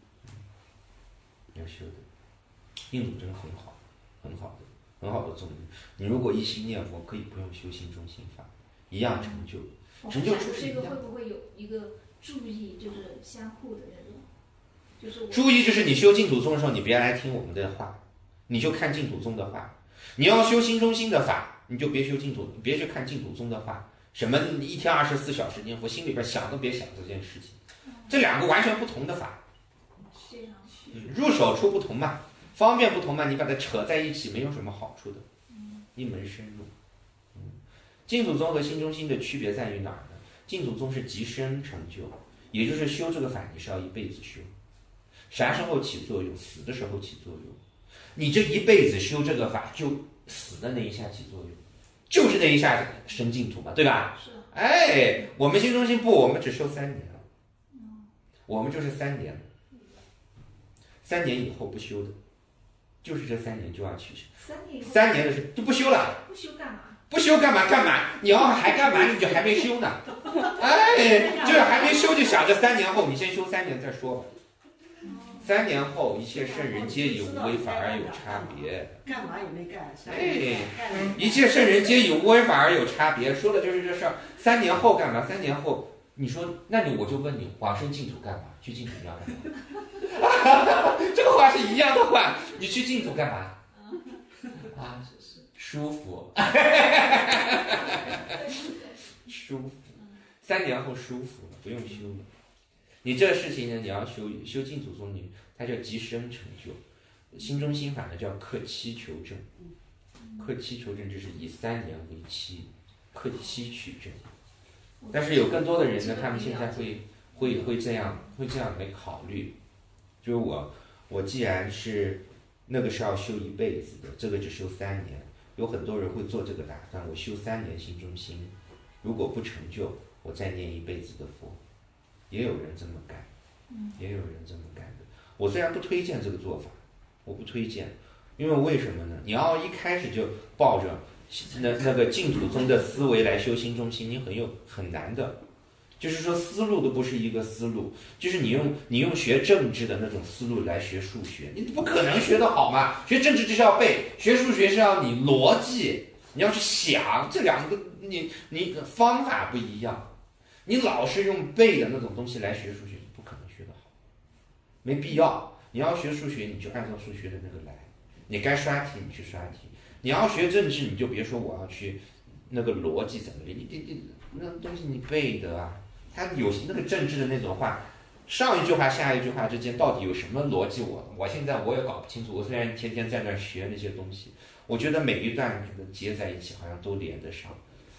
要修的。净土真很好，很好的，很好的宗义。你如果一心念佛，可以不用修心中心法，一样成就。成就出这个会不会有一个注意，就是相互的那种，就是注意，就是你修净土宗的时候，你别来听我们的话，你就看净土宗的话。你要修心中心的法，你就别修净土，别去看净土宗的话， 什么一天二十四小时念佛，心里边想都别想这件事情。这两个完全不同的法，嗯，入手处不同嘛，方便不同嘛，你把它扯在一起没有什么好处的，一门深入。嗯，净土宗和心中心的区别在于哪儿呢？净土宗是即生成就，也就是修这个法你是要一辈子修，啥时候起作用？死的时候起作用。你这一辈子修这个法，就死的那一下起作用，就是那一下生净土嘛，对吧？ 是。 哎，我们心中心不，我们只修三年了，我们就是三年，三年以后不修的，就是这三年就要去修。 三年以后。 三年的时候就不修了。 不修干嘛？ 不修干嘛干嘛？你要还干嘛？你就还没修呢。哎，就是还没修就想着三年后，你先修三年再说吧。三年后，一切圣人皆以无为法而有差别。 干嘛也没干。 哎，一切圣人皆以无为法而有差别，说的就是这事儿。三年后干嘛？三年后，你说，那你我就问你，往生净土干嘛？去净土你要干嘛？这个话是一样的话，你去净土干嘛？啊，舒服，舒服。三年后舒服了，不用修了。你这个事情呢，你要修修净土宗，你它叫即生成就；心中心法呢叫克期求证。克期求证就是以三年为期，克期取证。但是有更多的人呢，他们现在会会会这样会这样来考虑，就是我我既然是那个是要修一辈子的，这个只修三年，有很多人会做这个打算，我修三年心中心，如果不成就，我再念一辈子的佛。也有人这么干，也有人这么干的。我虽然不推荐这个做法，我不推荐，因为为什么呢？你要一开始就抱着那那个净土宗的思维来修心中心，你很有很难的。就是说思路都不是一个思路，就是你用你用学政治的那种思路来学数学，你不可能学得好嘛。学政治就是要背，学数学是要你逻辑，你要去想，这两个你你方法不一样。你老是用背的那种东西来学数学，你不可能学得好，没必要。你要学数学，你就按照数学的那个来，你该刷题你去刷题。你要学政治，你就别说我要去那个逻辑怎么理，你你你那东西你背的啊，它有那个政治的那种话，上一句话下一句话之间到底有什么逻辑？我我现在我也搞不清楚。我虽然天天在那学那些东西，我觉得每一段接在一起好像都连得上。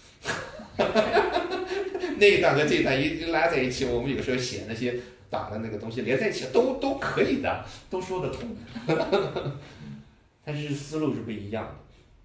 那一段和这一段一拉在一起，我们有时候写那些打的那个东西连在一起都都可以的，都说得通。但是思路是不一样的。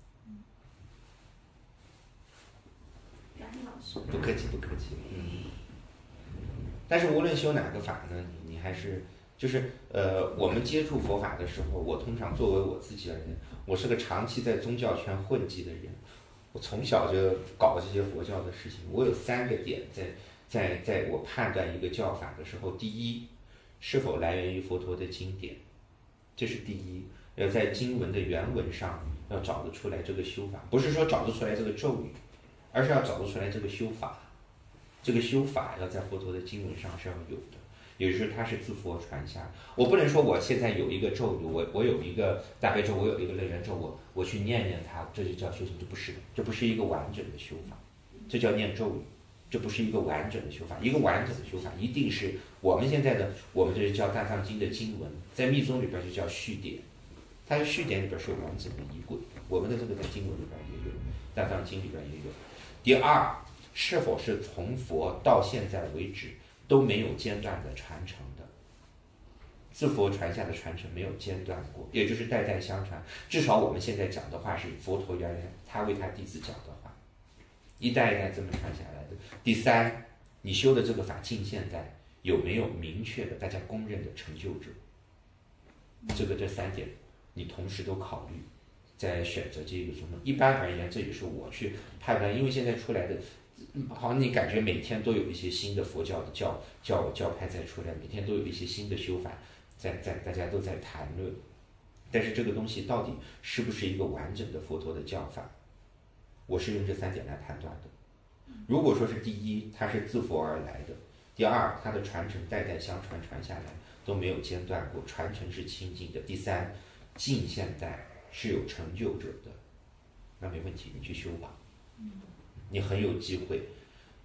不客气不客气。嗯。但是无论修哪个法呢，你你还是就是呃，我们接触佛法的时候，我通常作为我自己而言，我是个长期在宗教圈混迹的人。我从小就搞这些佛教的事情，我有三个点在在在我判断一个教法的时候，第一，是否来源于佛陀的经典，这是第一，要在经文的原文上要找得出来这个修法，不是说找得出来这个咒语，而是要找得出来这个修法，这个修法要在佛陀的经文上是要有的。也就是它是自佛传下，我不能说我现在有一个咒语，我我有一个大悲咒，我有一个楞严咒，我我去念念它，这就叫修行，这不是的，这不是一个完整的修法，这叫念咒语，这不是一个完整的修法。一个完整的修法一定是我们现在的，我们这是叫大藏经的经文，在密宗里边就叫序典，它的序典里边是有完整的仪轨，我们的这个在经文里边也有，大藏经里边也有。第二，是否是从佛到现在为止都没有间断的传承的，自佛传下的传承没有间断过，也就是代代相传。至少我们现在讲的话是佛陀原来他为他弟子讲的话，一代一代这么传下来的。第三，你修的这个法近现代有没有明确的大家公认的成就者？这个这三点你同时都考虑，在选择这个什么。一般而言，这也是我去判断，因为现在出来的。好像你感觉每天都有一些新的佛教的教教教派在出来，每天都有一些新的修法在在大家都在谈论，但是这个东西到底是不是一个完整的佛陀的教法，我是用这三点来判断的。如果说是第一，它是自佛而来的；第二，它的传承代代相传传下来都没有间断过，传承是清净的；第三，近现代是有成就者的，那没问题，你去修吧。你很有机会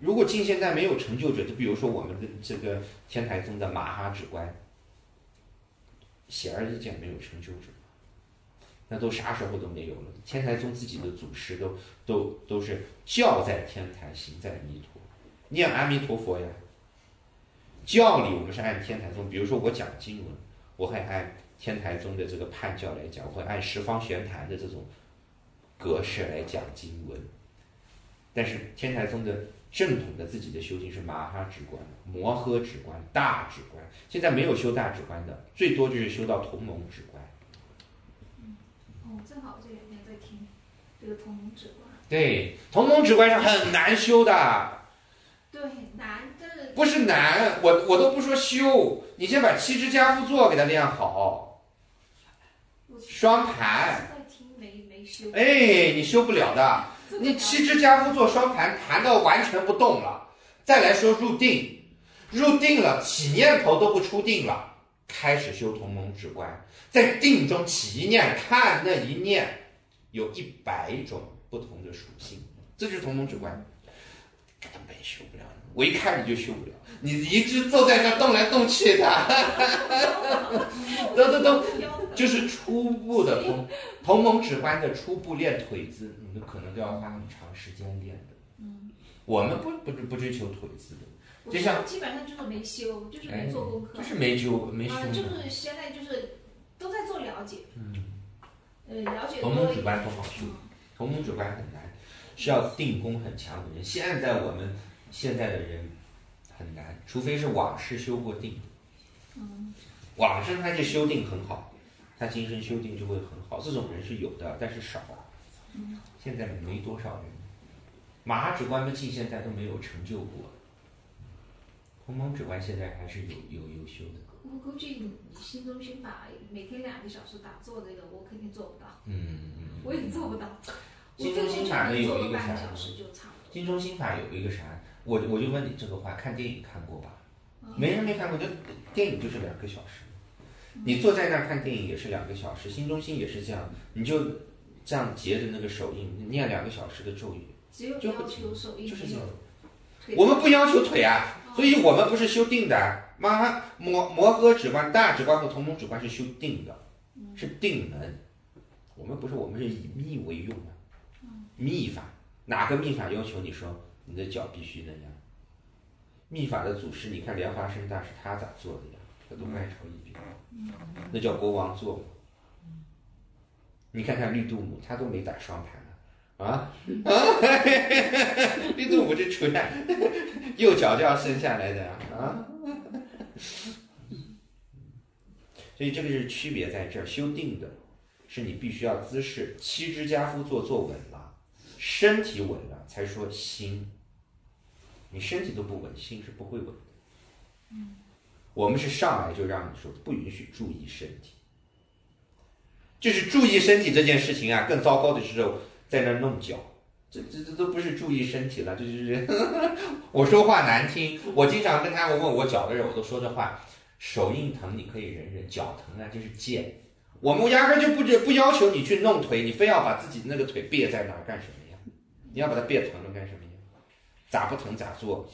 如果近现代没有成就者，就比如说我们的这个天台宗的马哈止观，显而易见没有成就者，那都啥时候都没有了。天台宗自己的祖师都都都是教在天台，行在弥陀，念阿弥陀佛呀。教理我们是按天台宗，比如说我讲经文，我会按天台宗的这个判教来讲，我会按十方玄坛的这种格式来讲经文。但是天台宗的正统的自己的修行是马哈止观、摩诃止观、大止观，现在没有修大止观的，最多就是修到同蒙止观。 嗯，哦，正好这两天在听这个同蒙止观。 对，同蒙止观是很难修的。 对，难的。 不是难，我我都不说修，你先把七支家趺坐给它练好，双盘。 在听没没修。 哎，你修不了的。你七支家趺坐双盘，盘到完全不动了，再来说入定，入定了起念头都不出定了，开始修同蒙止观，在定中起一念，看那一念有一百种不同的属性，这就是同蒙止观。根本修不了，我一看你就修不了，你一直坐在那动来动去的，都都都，就是初步的同同蒙止观的初步练腿子，你们可能都要花很长时间练的。 嗯， 我们不不不追求腿子的，就像基本上就是没修，就是没做功课， 哎、就是没修没修、 啊，就是现在就是都在做了解。 嗯， 呃，了解同蒙止观不好修，同蒙止观很难。是要定功很强的人，现在我们现在的人很难，除非是往世修过定。 嗯， 往生他就修定很好，他今生修定就会很好，这种人是有的，但是少。 嗯， 现在没多少人。马哈止观的近现在都没有成就过，同蒙止观现在还是有有优秀的。 我估计你心中心法每天两个小时打坐这个，我肯定做不到。 嗯， 我也做不到。 心中心法呢有一个啥？ 心中心法有一个啥？我我就问你这个话，看电影看过吧？没人没看过，就电影就是两个小时。你坐在那儿看电影也是两个小时，心中心也是这样，你就这样结着那个手印，念两个小时的咒语， 只有要求手印， 就是这样。我们不要求腿啊，所以我们不是修定的。马哈摩摩诃止观、大止观和同蒙止观是修定的，是定门。我们不是，我们是以密为用的。密法，哪个密法要求你说你的脚必须那样？密法的祖师，你看莲花生大师他咋做的呀？他都外朝一边，那叫国王做。你看看绿度母，他都没打双盘啊啊！绿度母这出来，右脚就要伸下来的啊！所以这个是区别在这儿，修定的是你必须要姿势七支家趺坐坐稳了。身体稳了才说心，你身体都不稳，心是不会稳的。 嗯， 我们是上来就让你说不允许注意身体，就是注意身体这件事情啊，更糟糕的时候在那弄脚，这这这都不是注意身体了，这就是呵呵我说话难听，我经常跟他们问我脚的人，我都说这话，手印疼你可以忍忍，脚疼啊就是贱。我们压根就不不要求你去弄腿，你非要把自己那个腿别在那儿干什么？你要把它别疼了干什么呀？咋不疼咋做？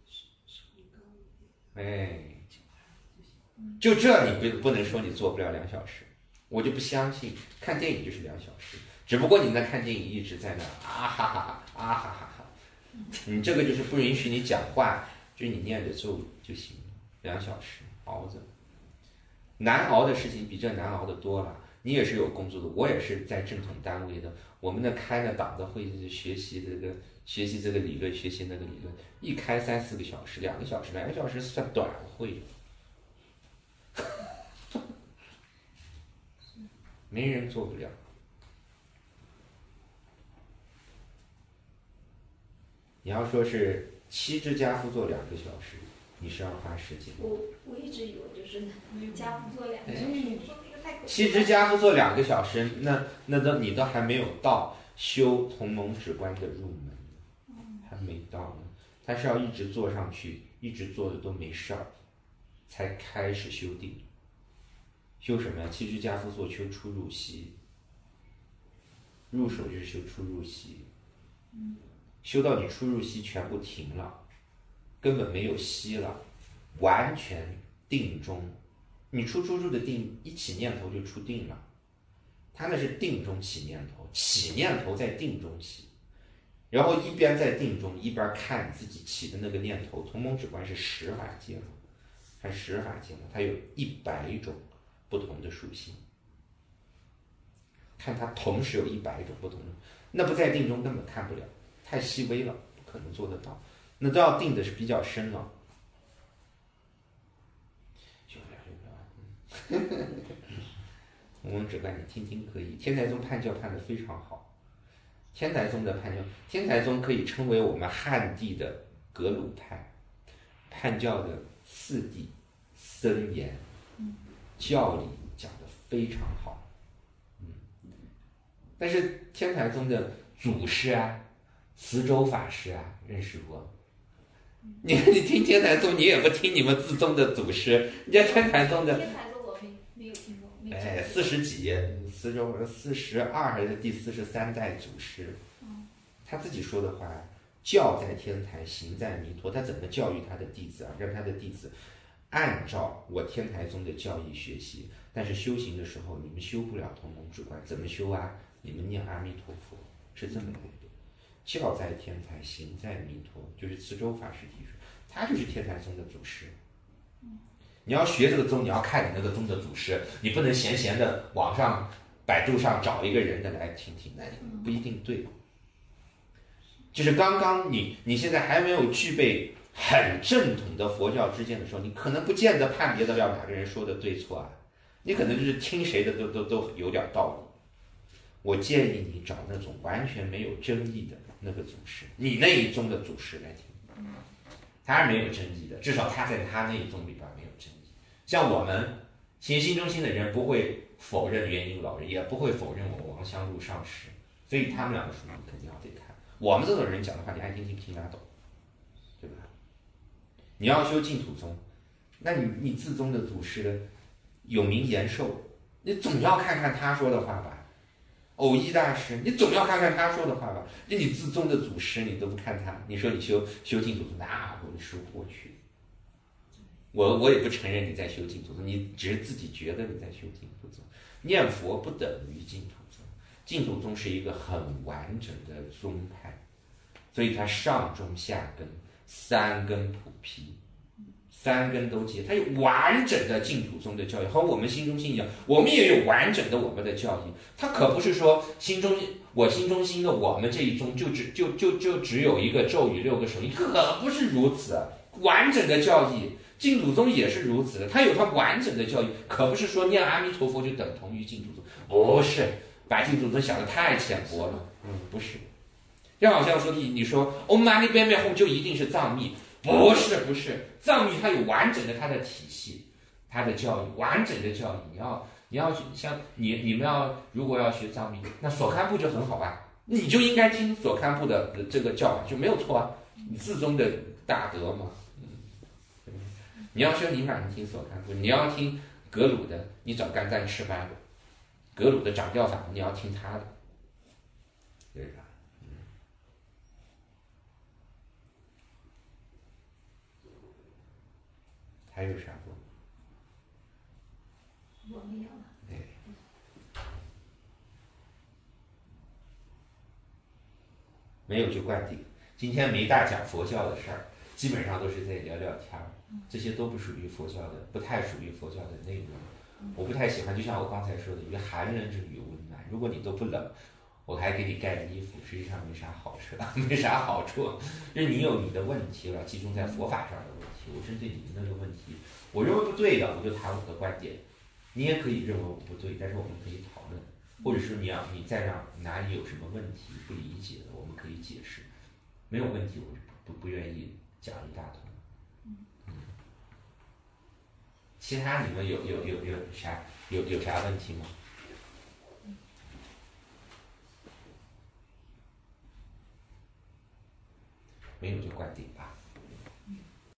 哎，就这你不不能说你做不了两小时，我就不相信。看电影就是两小时，只不过你那看电影一直在那啊哈哈哈啊哈哈哈，你这个就是不允许你讲话，就是你念着咒就行了，两小时熬着。难熬的事情比这难熬的多了。你也是有工作的，我也是在正统单位的。我们那开那党的会学习这个学习这个理论，学习那个理论，一开三四个小时，两个小时，两个小时算短会，没人做不了。你要说是七支家趺做两个小时，你是要花时间。 我我一直以为就是家趺做两个小时，我说那个太七支家趺做两个小时，那那都你都还没有到修同蒙止观的入门，还没到呢。他是要一直做上去，一直做的都没事儿，才开始修定。修什么呀？七支家趺做修出入息，入手就是修出入息。 修到你出入息全部停了，根本没有息了，完全定中。你出出入的定，一起念头就出定了。他那是定中起念头，起念头在定中起，然后一边在定中，一边看自己起的那个念头。同盟止观是十法界嘛，它十法界嘛，它有一百种不同的属性，看它同时有一百种不同的，那不在定中根本看不了，太细微了，不可能做得到。那都要定的是比较深了。修不了，修不了。同盟止观你听听可以。天台宗判教判得非常好，天台宗的判教，天台宗可以称为我们汉地的格鲁派，判教的四谛森严，教理讲得非常好。嗯，但是天台宗的祖师啊，慈州法师啊，认识不？你你听天台宗，你也不听你们自宗的祖师，人家天台宗的。 天台宗我没没有听过，没哎，四十几，四周四十二还是第四十三代祖师，他自己说的话，教在天台，行在弥陀。他怎么教育他的弟子啊？让他的弟子按照我天台宗的教义学习，但是修行的时候，你们修不了同盟止观，怎么修啊？你们念阿弥陀佛，是这么来的。教在天台，行在弥陀，就是慈州法师提出，他就是天台宗的祖师。你要学这个宗，你要看你那个宗的祖师，你不能闲闲的网上百度上找一个人的来听听，那不一定对。就是刚刚你你现在还没有具备很正统的佛教知见的时候，你可能不见得判别得了哪个人说的对错啊，你可能就是听谁的都都都有点道理。我建议你找那种完全没有争议的那个祖师，你那一宗的祖师来听，他是没有争议的，至少他在他那一宗里边没有争议。像我们行心中心的人不会否认元婴老人，也不会否认我王香露上师，所以他们两个书你肯定要得看。我们这种人讲的话，你爱听听听拉倒，对吧？你要修净土宗，那你你自宗的祖师有名延寿，你总要看看他说的话吧。偶一大师，你总要看看他说的话吧。那你自宗的祖师，你都不看他，你说你修修净土宗，那我说不过去。我我也不承认你在修净土宗，你只是自己觉得你在修净土宗。念佛不等于净土宗，净土宗是一个很完整的宗派，所以它上中下根三根普披，三根都接，它有完整的净土宗的教义，和我们心中心一样，我们也有完整的我们的教义。它可不是说心中我心中心的我们这一宗就只就就就只有一个咒语六个手印，可不是如此。完整的教义，净土宗也是如此的，它有它完整的教义，可不是说念阿弥陀佛就等同于净土宗，不是，把净土宗想得太浅薄了，嗯，不是。就好像说你你说 Om Mani Padme Hum 就一定是藏密，不是不是，藏密它有完整的它的体系，它的教义，完整的教义。你要你要像你你们要如果要学藏密，那所堪布就很好啊，你就应该听所堪布的这个教法就没有错啊，你自宗的大德嘛。你要说你哪能听所堪布，你要听格鲁的，你找甘赞赤巴的，格鲁的掌教法，你要听他的，对吧？嗯。还有啥不？ 我没有了。 对。没有就灌顶。今天没大讲佛教的事儿，基本上都是在聊聊天儿，这些都不属于佛教的，不太属于佛教的内容。我不太喜欢，就像我刚才说的，于寒冷者与温暖。如果你都不冷，我还给你盖衣服，实际上没啥好处，没啥好处。就是你有你的问题了，集中在佛法上的问题。我针对你的那个问题，我认为不对的，我就谈我的观点。你也可以认为我不对，但是我们可以讨论，或者说你要你再让哪里有什么问题不理解的，我们可以解释。没有问题，我不不不愿意讲一大通。嗯。其他你们有有有有啥有有啥问题吗？没有就灌顶吧。